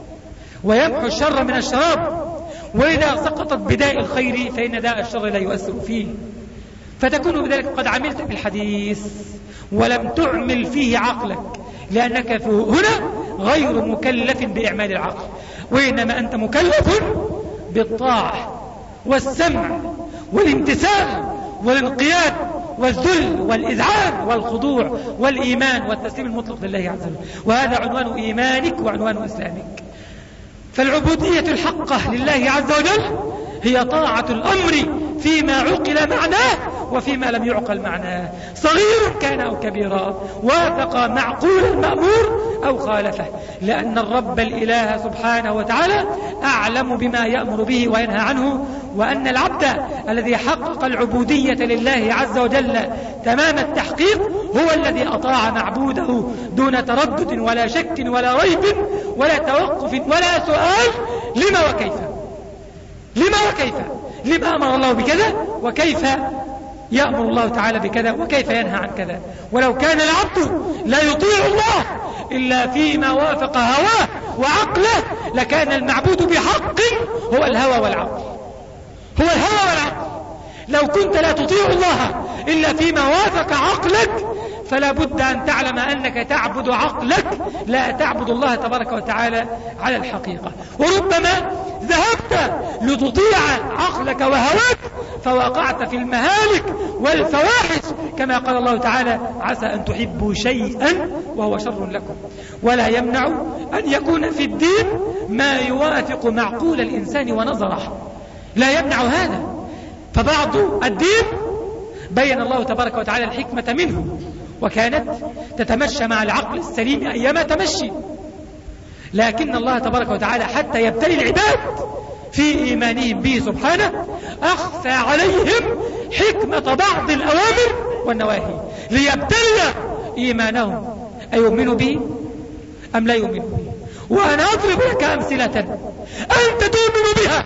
ويمحو الشر من الشراب، وإذا سقطت بداء الخير فإن داء الشر لا يؤثر فيه. فتكون بذلك قد عملت بالحديث ولم تعمل فيه عقلك، لأنك هنا غير مكلف بإعمال العقل، وإنما أنت مكلف بالطاعة والسمع والامتثال والانقياد والذل والإذعان والخضوع والإيمان والتسليم المطلق لله عز وجل. وهذا عنوان إيمانك وعنوان إسلامك. فالعبودية الحقة لله عز وجل هي طاعة الأمر فيما عقل معناه وفيما لم يعقل معناه، صغير كان أو كبيرا، وافق معقول المأمور أو خالفه، لأن الرب الإله سبحانه وتعالى أعلم بما يأمر به وينهى عنه، وأن العبد الذي حقق العبودية لله عز وجل تمام التحقيق هو الذي أطاع معبوده دون تردد ولا شك ولا ريب ولا توقف ولا سؤال: لما وكيف؟ لما وكيف؟ لما أمر الله بكذا وكيف يأمر الله تعالى بكذا وكيف ينهى عن كذا. ولو كان العبد لا يطيع الله إلا فيما وافق هواه وعقله لكان المعبود بحق هو الهوى والعقل، هو الهوى والعقل. لو كنت لا تطيع الله إلا فيما وافق عقلك فلا بد أن تعلم أنك تعبد عقلك لا تعبد الله تبارك وتعالى على الحقيقة. وربما ذهبت لتطيع عقلك وهواك فوقعت في المهالك والفواحش، كما قال الله تعالى: عسى أن تحبوا شيئا وهو شر لكم. ولا يمنع أن يكون في الدين ما يوافق معقول الإنسان ونظره، لا يمنع هذا. فبعض الدين بين الله تبارك وتعالى الحكمة منه، وكانت تتمشى مع العقل السليم أيما تمشي، لكن الله تبارك وتعالى حتى يبتلي العباد في إيمانهم به سبحانه أخفى عليهم حكمة بعض الأوامر والنواهي ليبتلي إيمانهم أيؤمنوا به أم لا يؤمنوا به. وأنا أضرب لك أمثلة أنت تؤمن بها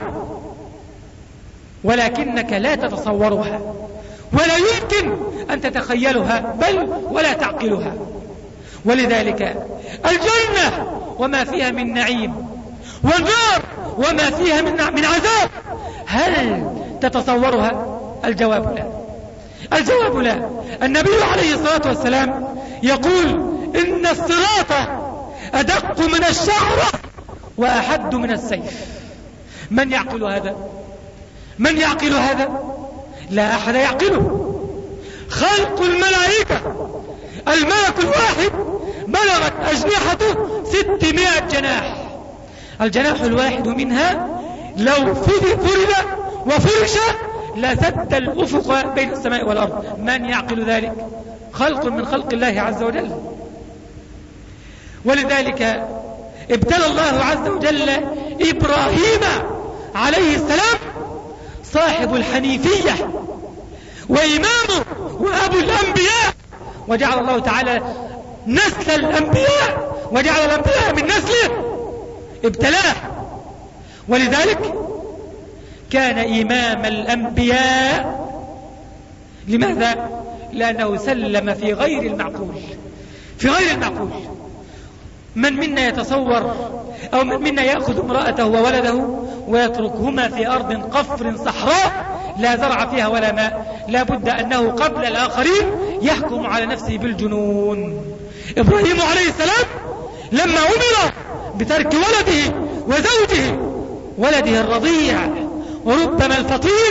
ولكنك لا تتصورها ولا يمكن أن تتخيلها بل ولا تعقلها. ولذلك الجنة وما فيها من نعيم والنار وما فيها من من عذاب هل تتصورها؟ الجواب لا، الجواب لا. النبي عليه الصلاة والسلام يقول: إن الصراط أدق من الشعرة وأحد من السيف. من يعقل هذا؟ من يعقل هذا؟ لا أحد يعقله. خلق الملائكة، الملك الواحد بلغت أجنحته ستمائة جناح، الجناح الواحد منها لو فرد وفرش لسد الأفق بين السماء والأرض. من يعقل ذلك؟ خلق من خلق الله عز وجل. ولذلك ابتلى الله عز وجل إبراهيم عليه السلام صاحب الحنيفية وإمامه وأبو الأنبياء، وجعل الله تعالى نسل الأنبياء وجعل الأنبياء من نسله، ابتلاه، ولذلك كان إمام الأنبياء. لماذا؟ لأنه سلم في غير المعقول، في غير المعقول. من منا يتصور أو من منا يأخذ امرأته وولده ويتركهما في أرض قفر صحراء لا زرع فيها ولا ماء؟ لا بد أنه قبل الآخرين يحكم على نفسه بالجنون. إبراهيم عليه السلام لما أمر بترك ولده وزوجه، ولده الرضيع وربما الفطير،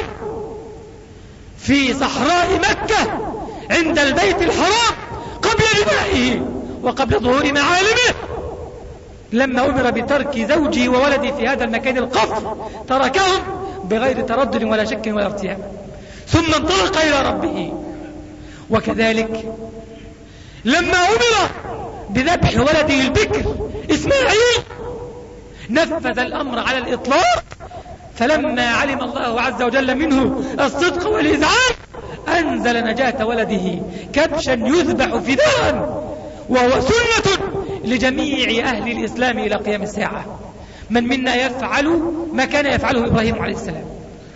في صحراء مكة عند البيت الحرام قبل بنائه وقبل ظهور معالمه، لما أمر بترك زوجه وولده في هذا المكان القفر تركهم بغير تردد ولا شك ولا ارتياب، ثم انطلق إلى ربه. وكذلك لما أمر بذبح ولده البكر إسماعيل نفذ الأمر على الإطلاق، فلما علم الله عز وجل منه الصدق والإذعان أنزل نجاة ولده كبشا يذبح فداء، وهو سنة لجميع أهل الإسلام إلى قيام الساعة. من منا يفعل ما كان يفعله إبراهيم عليه السلام.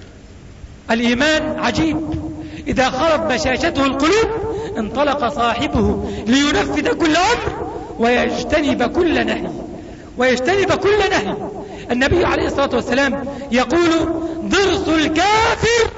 الإيمان عجيب، إذا خرب بشاشته القلوب انطلق صاحبه لينفذ كل أمر ويجتنب كل نهي ويجتنب كل نهي. النبي عليه الصلاة والسلام يقول: ضرس الكافر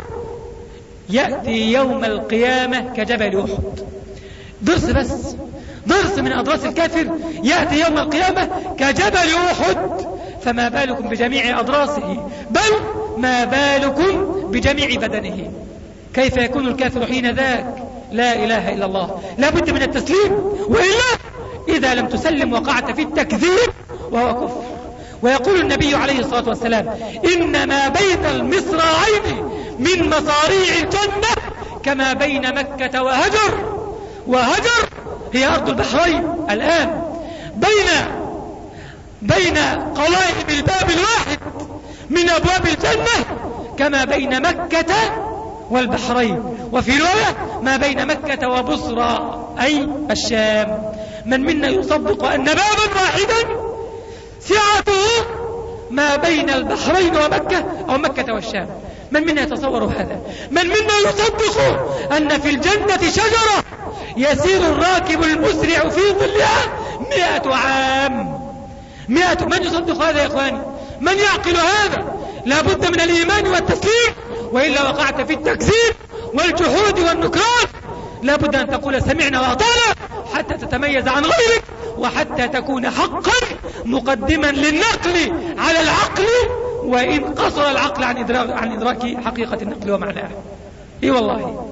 يأتي يوم القيامة كجبل أحد. ضرس بس، ضرس من أضراس الكافر يأتي يوم القيامة كجبل أحد، فما بالكم بجميع أضراسه، بل ما بالكم بجميع بدنه. كيف يكون الكافر حين ذاك؟ لا إله إلا الله، لا بد من التسليم، وإلا إذا لم تسلم وقعت في التكذيب وهو كفر. ويقول النبي عليه الصلاة والسلام: إن ما بين المصراعين من مصاريع الجنة كما بين مكة وهجر، وهجر هي أرض البحرين الآن، بين بين قوائم الباب الواحد من أبواب الجنة كما بين مكة والبحرين، وفي رواية ما بين مكة وبصرى أي الشام. من منا يصدق أن بابا واحدا سعته ما بين البحرين ومكة أو مكة والشام؟ من منا يتصور هذا؟ من منا يصدق أن في الجنة شجرة يسير الراكب المسرع في ظلها مئة عام؟ مئة من يصدق هذا يا إخواني؟ من يعقل هذا؟ لا بد من الإيمان والتسليم، وإلا وقعت في التكذيب والجحود والنكران. لا بد أن تقول سمعنا وأطعنا حتى تتميز عن غيرك، وحتى تكون حقا مقدما للنقل على العقل، وإن قصر العقل عن إدراك, عن إدراك حقيقة النقل ومعناه. إي والله.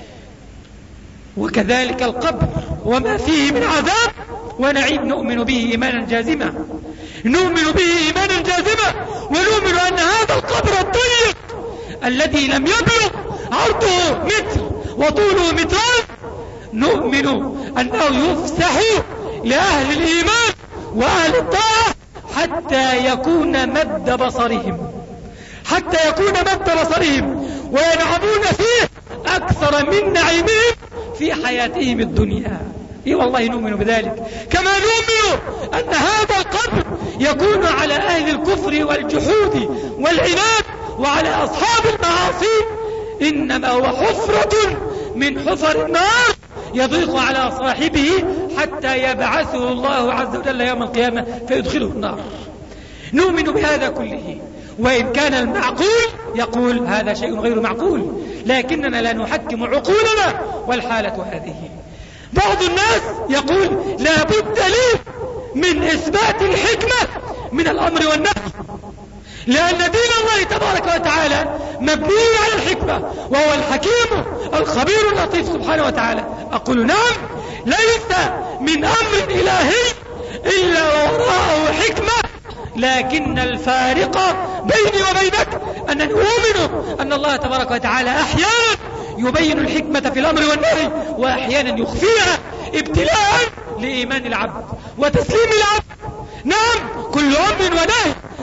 وكذلك القبر وما فيه من عذاب ونعيم نؤمن به إيمانا جازما، نؤمن به إيمانا جازما، ونؤمن أن هذا القبر الضيق الذي لم يبلغ عرضه متر وطوله متران، نؤمن أنه يفسح لأهل الإيمان وأهل الطاعة حتى يكون مد بصرهم، حتى يكون مد بصرهم وينعمون فيه أكثر من نعيمهم في حياتهم الدنيا. إيه والله نؤمن بذلك. كما نؤمن أن هذا القبر يكون على أهل الكفر والجحود والعناد وعلى أصحاب المعاصي إنما هو حفرة من حفر النار يضيق على صاحبه حتى يبعثه الله عز وجل يوم القيامة فيدخله النار. نؤمن بهذا كله، وإن كان المعقول يقول هذا شيء غير معقول، لكننا لا نحكم عقولنا والحالة هذه. بعض الناس يقول لا بد لي من إثبات الحكمة من الأمر والنهي، لأن دين الله تبارك وتعالى مبني على الحكمة، وهو الحكيم الخبير اللطيف سبحانه وتعالى. أقول نعم، ليس من أمر إلهي إلا وراءه حكمة، لكن الفارق بيني وبينك أنني أؤمن أن الله تبارك وتعالى أحيانا يبين الحكمة في الأمر والنهي، وأحيانا يخفيها ابتلاء لإيمان العبد وتسليم العبد. نعم، كل أمر ونهي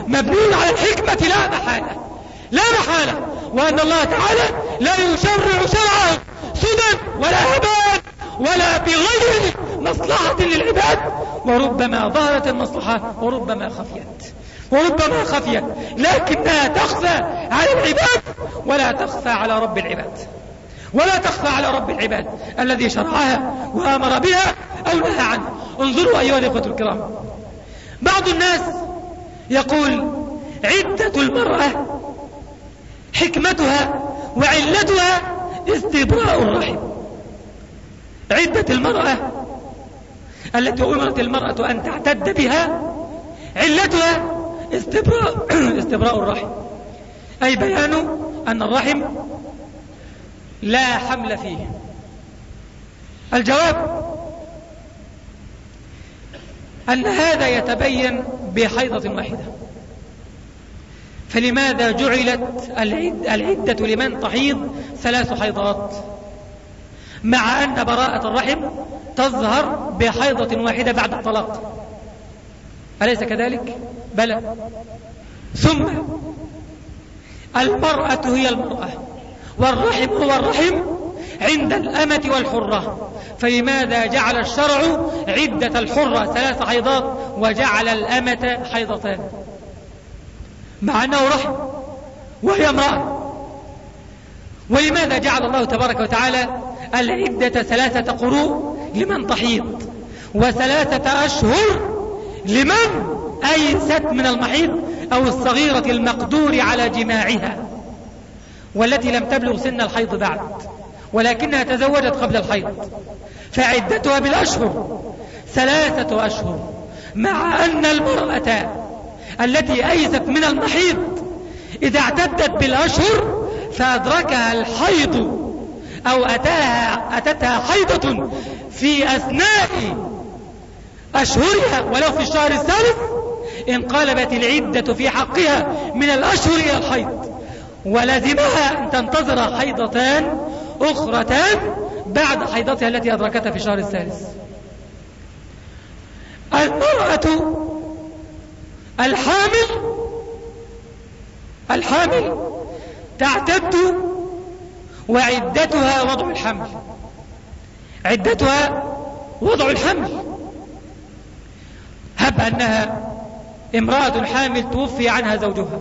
مبني على الحكمة لا محالة لا محالة، وأن الله تعالى لا يشرع شرعا سدى ولا هباء ولا بغير مصلحة للعباد، وربما ظهرت المصلحة وربما خفيت وربما خفيت لكنها تخفى على العباد ولا تخفى على رب العباد ولا تخفى على رب العباد الذي شرعها وأمر بها أو نهى عنها. انظروا أيها الإخوة الكرام، بعض الناس يقول عدة المرأة حكمتها وعلتها استبراء الرحم. عدة المرأة التي أمرت المرأة أن تعتد بها علتها استبراء, استبراء الرحم، أي بيان أن الرحم لا حمل فيه. الجواب أن هذا يتبين بحيضة واحدة. فلماذا جعلت العدة لمن تحيض ثلاث حيضات مع أن براءة الرحم تظهر بحيضة واحدة بعد الطلاق؟ أليس كذلك؟ بلى. ثم المرأة هي المرأة والرحم هو الرحم عند الأمة والحرة، فلماذا جعل الشرع عدة الحرة ثلاث حيضات وجعل الأمة حيضتان مع أنه رحم وهي امرأة؟ ولماذا جعل الله تبارك وتعالى العدة ثلاثة قروء لمن تحيض وثلاثة أشهر لمن أيست من المحيض أو الصغيرة المقدور على جماعها والتي لم تبلغ سن الحيض بعد ولكنها تزوجت قبل الحيض، فعدتها بالأشهر ثلاثة أشهر، مع أن المرأة التي أيست من المحيض إذا اعتدت بالأشهر فأدركها الحيض أو أتاها أتتها حيضة في أثناء أشهرها ولو في الشهر الثالث، انقلبت العدة في حقها من الأشهر إلى الحيض، ولزمها أن تنتظر حيضتان أخرتان بعد حيضتها التي أدركتها في الشهر الثالث. المرأة الحامل الحامل تعتد وعدتها وضع الحمل، عدتها وضع الحمل. هب أنها امرأة حامل توفي عنها زوجها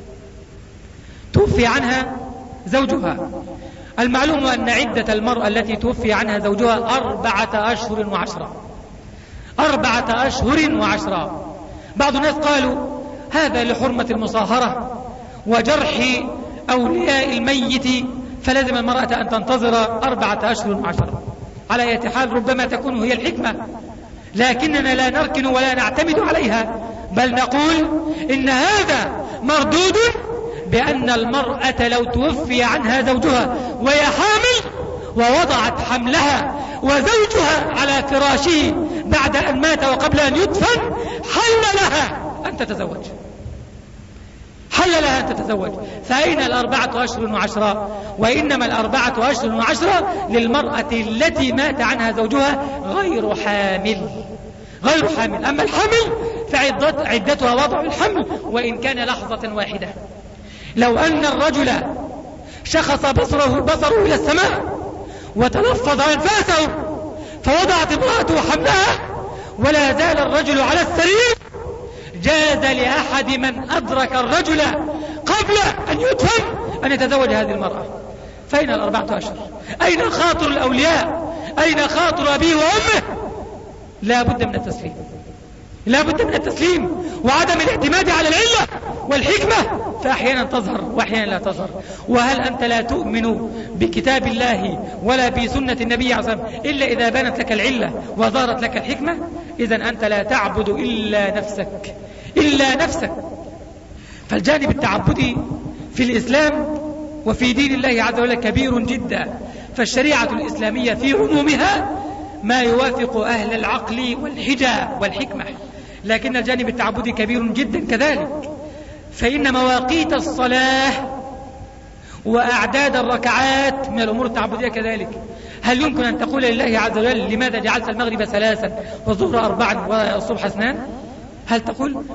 توفي عنها زوجها المعلوم أن عدة المرأة التي توفي عنها زوجها أربعة أشهر وعشرة أربعة أشهر وعشرة. بعض الناس قالوا هذا لحرمة المصاهرة وجرح أولياء الميت فلازم المرأة أن تنتظر أربعة أشهر وعشرة. على أي حال ربما تكون هي الحكمة، لكننا لا نركن ولا نعتمد عليها، بل نقول إن هذا مردود بأن المرأة لو توفي عنها زوجها وهي حامل ووضعت حملها وزوجها على فراشه بعد أن مات وقبل أن يدفن، حل لها أن تتزوج حل لها أن تتزوج. فأين الأربعة أشهر وعشرة؟ وإنما الأربعة أشهر وعشرة للمرأة التي مات عنها زوجها غير حامل غير حامل أما الحمل فعدتها وضع الحمل وإن كان لحظة واحدة. لو أن الرجل شخص بصره, بصره إلى السماء وتلفظ أنفاسه فوضعت امرأته حملها ولا زال الرجل على السرير، جاز لأحد من أدرك الرجل قبل أن يدفن أن يتزوج هذه المرأة. فأين الأربعة أشهر؟ أين خاطر الأولياء؟ أين خاطر أبيه وأمه؟ لا بد من التسليم لا بد من التسليم وعدم الاعتماد على العلة والحكمة، فأحيانا تظهر وأحيانا لا تظهر. وهل أنت لا تؤمن بكتاب الله ولا بسنة النبي عليه الصلاة والسلام إلا إذا بانت لك العلة وظهرت لك الحكمة؟ إذن أنت لا تعبد إلا نفسك إلا نفسك. فالجانب التعبدي في الإسلام وفي دين الله عز وجل كبير جدا، فالشريعة الإسلامية في عمومها ما يوافق أهل العقل والحجة والحكمة، لكن الجانب التعبدي كبير جدا كذلك. فإن مواقيت الصلاة وأعداد الركعات من الأمور التعبدية كذلك. هل يمكن أن تقول لله عز وجل لماذا جعلت المغرب ثلاثا والظهر أربعا والصبح اثنان؟ هل تقول؟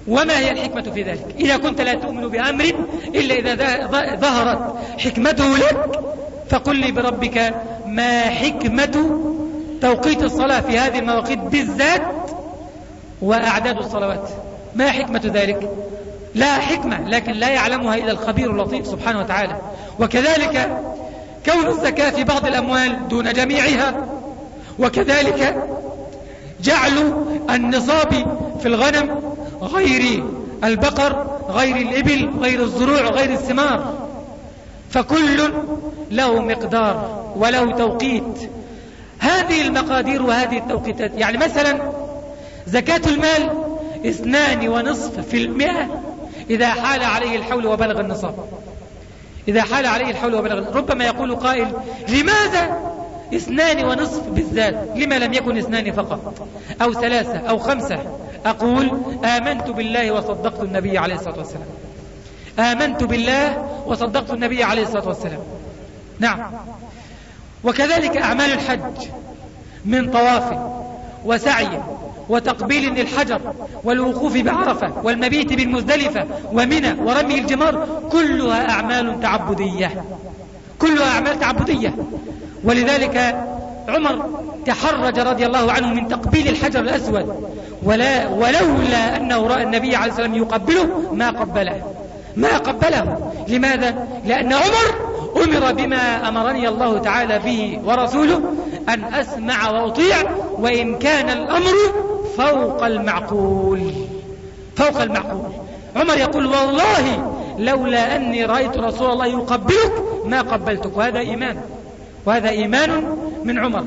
وما هي الحكمة في ذلك؟ إذا كنت لا تؤمن بأمر إلا إذا ظهرت حكمته لك فقل لي بربك ما حكمة توقيت الصلاة في هذه المواقيت بالذات وأعداد الصلوات؟ ما حكمة ذلك؟ لا حكمة، لكن لا يعلمها إلا الخبير اللطيف سبحانه وتعالى. وكذلك كون الزكاة في بعض الأموال دون جميعها، وكذلك جعل النصاب في الغنم غير البقر غير الإبل غير الزروع غير الثمار، فكل له مقدار وله توقيت. هذه المقادير وهذه التوقيتات، يعني مثلا زكاة المال اثنان ونصف في المئة إذا حال عليه الحول وبلغ النصاب. إذا حال عليه الحول وبلغ، ربما يقول قائل لماذا اثنان ونصف بالذات؟ لما لم يكن اثنان فقط أو ثلاثة أو خمسة؟ أقول آمنت بالله وصدقت النبي عليه الصلاة والسلام. آمنت بالله وصدقت النبي عليه الصلاة والسلام. نعم. وكذلك أعمال الحج من طواف وسعي وتقبيل للحجر والوقوف بعرفة والمبيت بالمزدلفة ومنى ورمي الجمار، كلها أعمال تعبدية، كلها أعمال تعبدية. ولذلك عمر تحرج رضي الله عنه من تقبيل الحجر الأسود، ولا ولولا أنه رأى النبي عليه الصلاة والسلام يقبله ما قبله ما قبله. لماذا؟ لأن عمر أمر بما أمرني الله تعالى به ورسوله أن أسمع وأطيع، وإن كان الأمر فوق المعقول فوق المعقول. عمر يقول والله لولا أني رأيت رسول الله يقبلك ما قبلتك. وهذا إيمان، وهذا إيمان من عمر.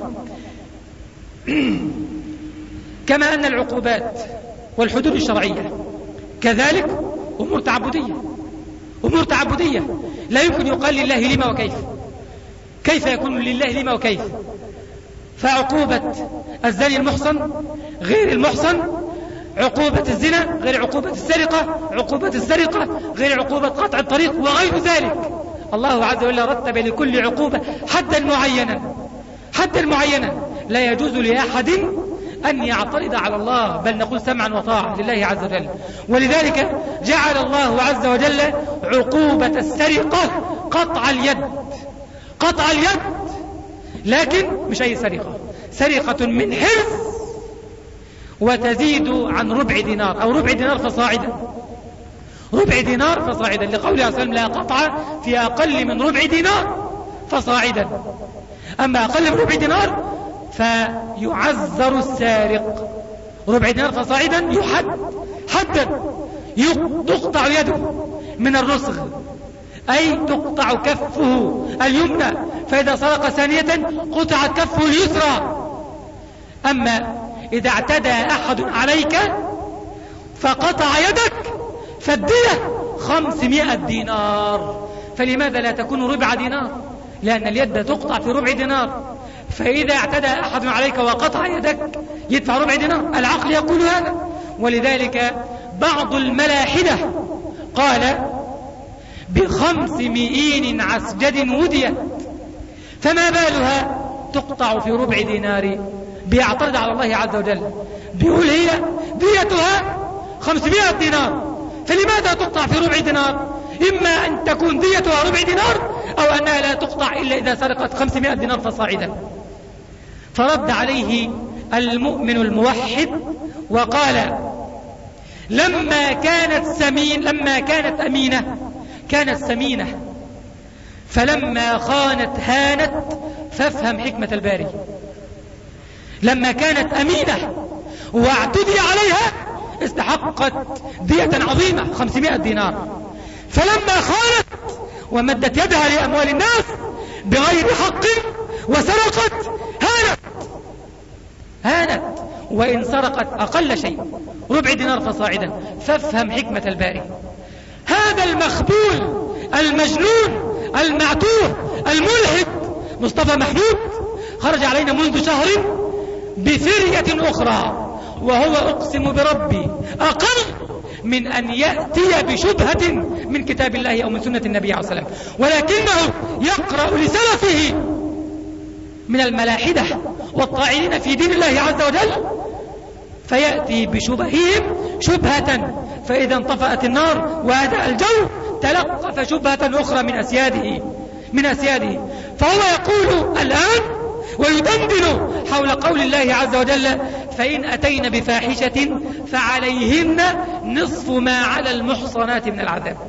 كما أن العقوبات والحدود الشرعية كذلك أمور تعبدية، أمور تعبدية لا يمكن يقال لله لما وكيف. كيف يكون لله لما وكيف؟ فعقوبة الزاني المحصن غير المحصن، عقوبة الزنا غير عقوبة السرقة، عقوبة السرقة غير عقوبة قطع الطريق وغير ذلك. الله عز وجل رتب لكل عقوبة حدا معينا، حدا معينا لا يجوز لأحد أن يعترض على الله، بل نقول سمعا وطاعة لله عز وجل. ولذلك جعل الله عز وجل عقوبة السرقة قطع اليد، قطع اليد، لكن مش أي سرقة، سرقة من حرز وتزيد عن ربع دينار أو ربع دينار فصاعدا، ربع دينار فصاعدا، لقوله عليه وسلم لا قطع في أقل من ربع دينار فصاعدا. أما أقل من ربع دينار فيعذر السارق، ربع دينار فصاعدا يحد حدا، تقطع يده من الرسغ، أي تقطع كفه اليمنى، فإذا سرق ثانية قطعت كفه اليسرى. أما إذا اعتدى أحد عليك فقطع يدك فالدية خمسمائة دينار. فلماذا لا تكون ربع دينار؟ لأن اليد تقطع في ربع دينار، فإذا اعتدى أحد عليك وقطع يدك يدفع ربع دينار. العقل يقول هذا. ولذلك بعض الملاحدة قال بخمس مئين عسجد وديت، فما بالها تقطع في ربع دينار؟ بيعترض على الله عز وجل، بيقول هي ديتها خمسمائة دينار، فلماذا تقطع في ربع دينار؟ إما أن تكون ديتها ربع دينار أو أنها لا تقطع إلا إذا سرقت خمسمائة دينار فصاعدا. فرد عليه المؤمن الموحد وقال لما كانت سمين لما كانت أمينة كانت سمينة، فلما خانت هانت، فافهم حكمة الباري. لما كانت أمينة واعتدي عليها استحقت دية عظيمة خمسمائة دينار، فلما خانت ومدت يدها لأموال الناس بغير حق وسرقت هانت هانت وإن سرقت أقل شيء ربع دينار فصاعدا. فافهم حكمة الباري. هذا المخبول المجنون المعتوه الملحد مصطفى محمود خرج علينا منذ شهر بفرية أخرى، وهو أقسم بربي أقل من أن يأتي بشبهة من كتاب الله أو من سنة النبي عليه الصلاة والسلام، ولكنه يقرأ لسلفه من الملاحدة والطاعنين في دين الله عز وجل، فيأتي بشبههم شبهة فإذا انطفأت النار وهدأ الجو تلقف شبهة أخرى من أسياده من أسياده فهو يقول الآن ويدندن حول قول الله عز وجل: فإن أتين بفاحشة فعليهن نصف ما على المحصنات من العذاب.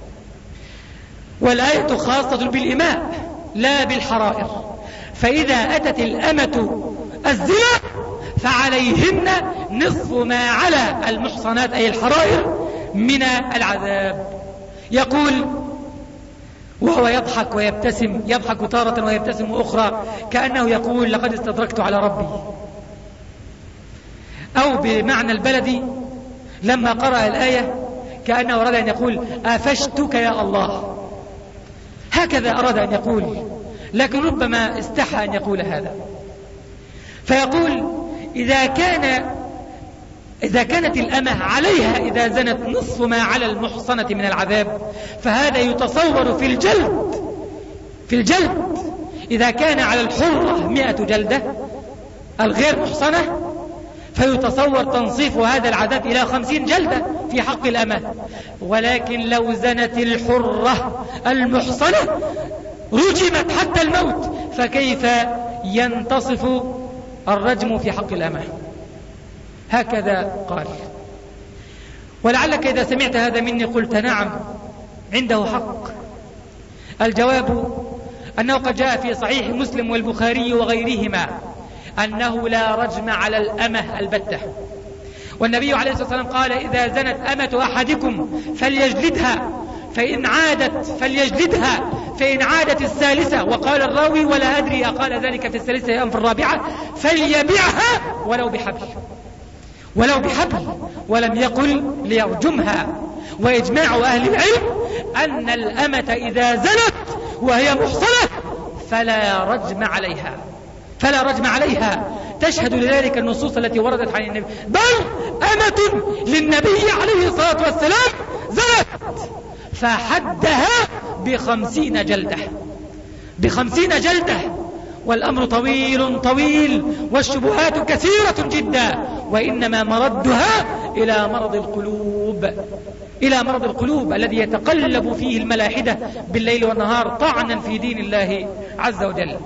والآية خاصة بالإماء لا بالحرائر، فإذا أتت الأمة الزنا فعليهن نصف ما على المحصنات أي الحرائر من العذاب. يقول وهو يضحك ويبتسم، يضحك تارة ويبتسم أخرى كأنه يقول: لقد استدركت على ربي. أو بمعنى البلدي لما قرأ الآية كأنه أراد أن يقول: أفشتك يا الله. هكذا أراد أن يقول، لكن ربما استحى أن يقول هذا. فيقول: إذا كان إذا كانت الأمة عليها إذا زنت نصف ما على المحصنة من العذاب، فهذا يتصور في الجلد في الجلد إذا كان على الحرة مئة جلدة الغير محصنة، فيتصور تنصيف هذا العذاب إلى خمسين جلدة في حق الأمة. ولكن لو زنت الحرة المحصنة رجمت حتى الموت، فكيف ينتصف الرجم في حق الأمة؟ هكذا قال. ولعلك إذا سمعت هذا مني قلت: نعم، عنده حق. الجواب أنه قد جاء في صحيح مسلم والبخاري وغيرهما أنه لا رجم على الأمة البتة. والنبي عليه الصلاة والسلام قال: إذا زنت أمة أحدكم فليجلدها، فإن عادت فليجلدها فإن عادت الثالثة. وقال الراوي: ولا أدري قال ذلك في الثالثة أم في الرابعة، فليبيعها ولو بحبل ولو بحبل ولم يقل ليرجمها. وإجماع أهل العلم أن الأمة إذا زنت وهي محصنة فلا رجم عليها فلا رجم عليها تشهد لذلك النصوص التي وردت عن النبي. بل أمة للنبي عليه الصلاة والسلام زنت فحدها بخمسين جلدة بخمسين جلدة. والأمر طويل طويل والشبهات كثيرة جدا، وإنما مردها إلى مرض القلوب إلى مرض القلوب الذي يتقلب فيه الملاحدة بالليل والنهار طعنا في دين الله عز وجل.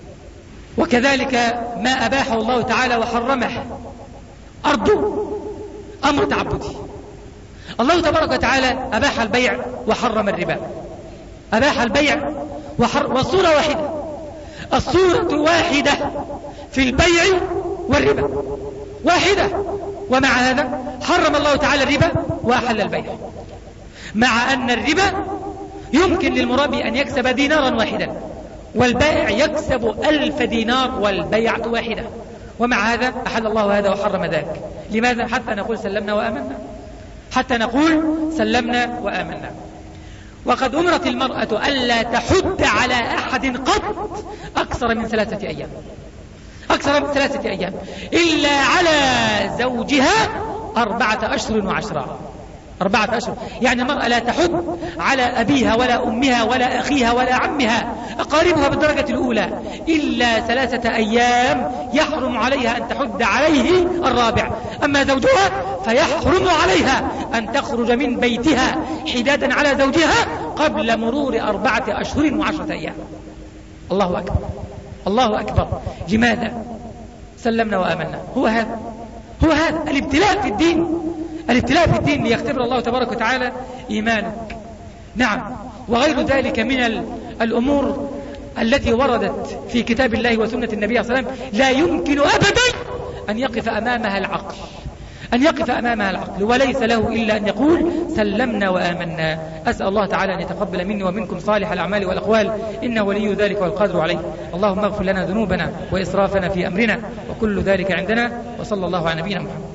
وكذلك ما أباحه الله تعالى وحرمه أرضه أمر تعبدي. الله تبارك وتعالى أباح البيع وحرم الربا، أباح البيع وحر... والصورة واحدة الصورة واحدة في البيع والربا واحدة. ومع هذا حرم الله تعالى الربا وأحل البيع، مع أن الربا يمكن للمرابي أن يكسب دينارا واحدا والبائع يكسب ألف دينار والبيعة واحدة. ومع هذا أحل الله هذا وحرم ذاك. لماذا؟ حتى نقول سلمنا وآمنا حتى نقول سلمنا وآمنا. وقد أمرت المرأة ألا تحد على أحد قط أكثر من ثلاثة أيام أكثر من ثلاثة أيام إلا على زوجها أربعة أشهر وعشرة أربعة أشهر. يعني المرأة لا تحد على أبيها ولا أمها ولا أخيها ولا عمها أقاربها بالدرجة الأولى إلا ثلاثة أيام يحرم عليها أن تحد عليه الرابع. أما زوجها فيحرم عليها أن تخرج من بيتها حدادا على زوجها قبل مرور أربعة أشهر وعشرة أيام. الله أكبر الله أكبر. لماذا؟ سلمنا وآمنا. هو هذا هو هذا الابتلاء في الدين الابتلاء في الدين ليختبر الله تبارك وتعالى إيمانك. نعم. وغير ذلك من الأمور التي وردت في كتاب الله وسنة النبي صلى الله عليه وسلم لا يمكن أبدا أن يقف أمامها العقل أن يقف أمامها العقل وليس له إلا أن يقول سلمنا وآمنا. أسأل الله تعالى أن يتقبل مني ومنكم صالح الأعمال والأقوال إنه ولي ذلك والقادر عليه. اللهم اغفر لنا ذنوبنا وإسرافنا في أمرنا وكل ذلك عندنا. وصلى الله على نبينا محمد.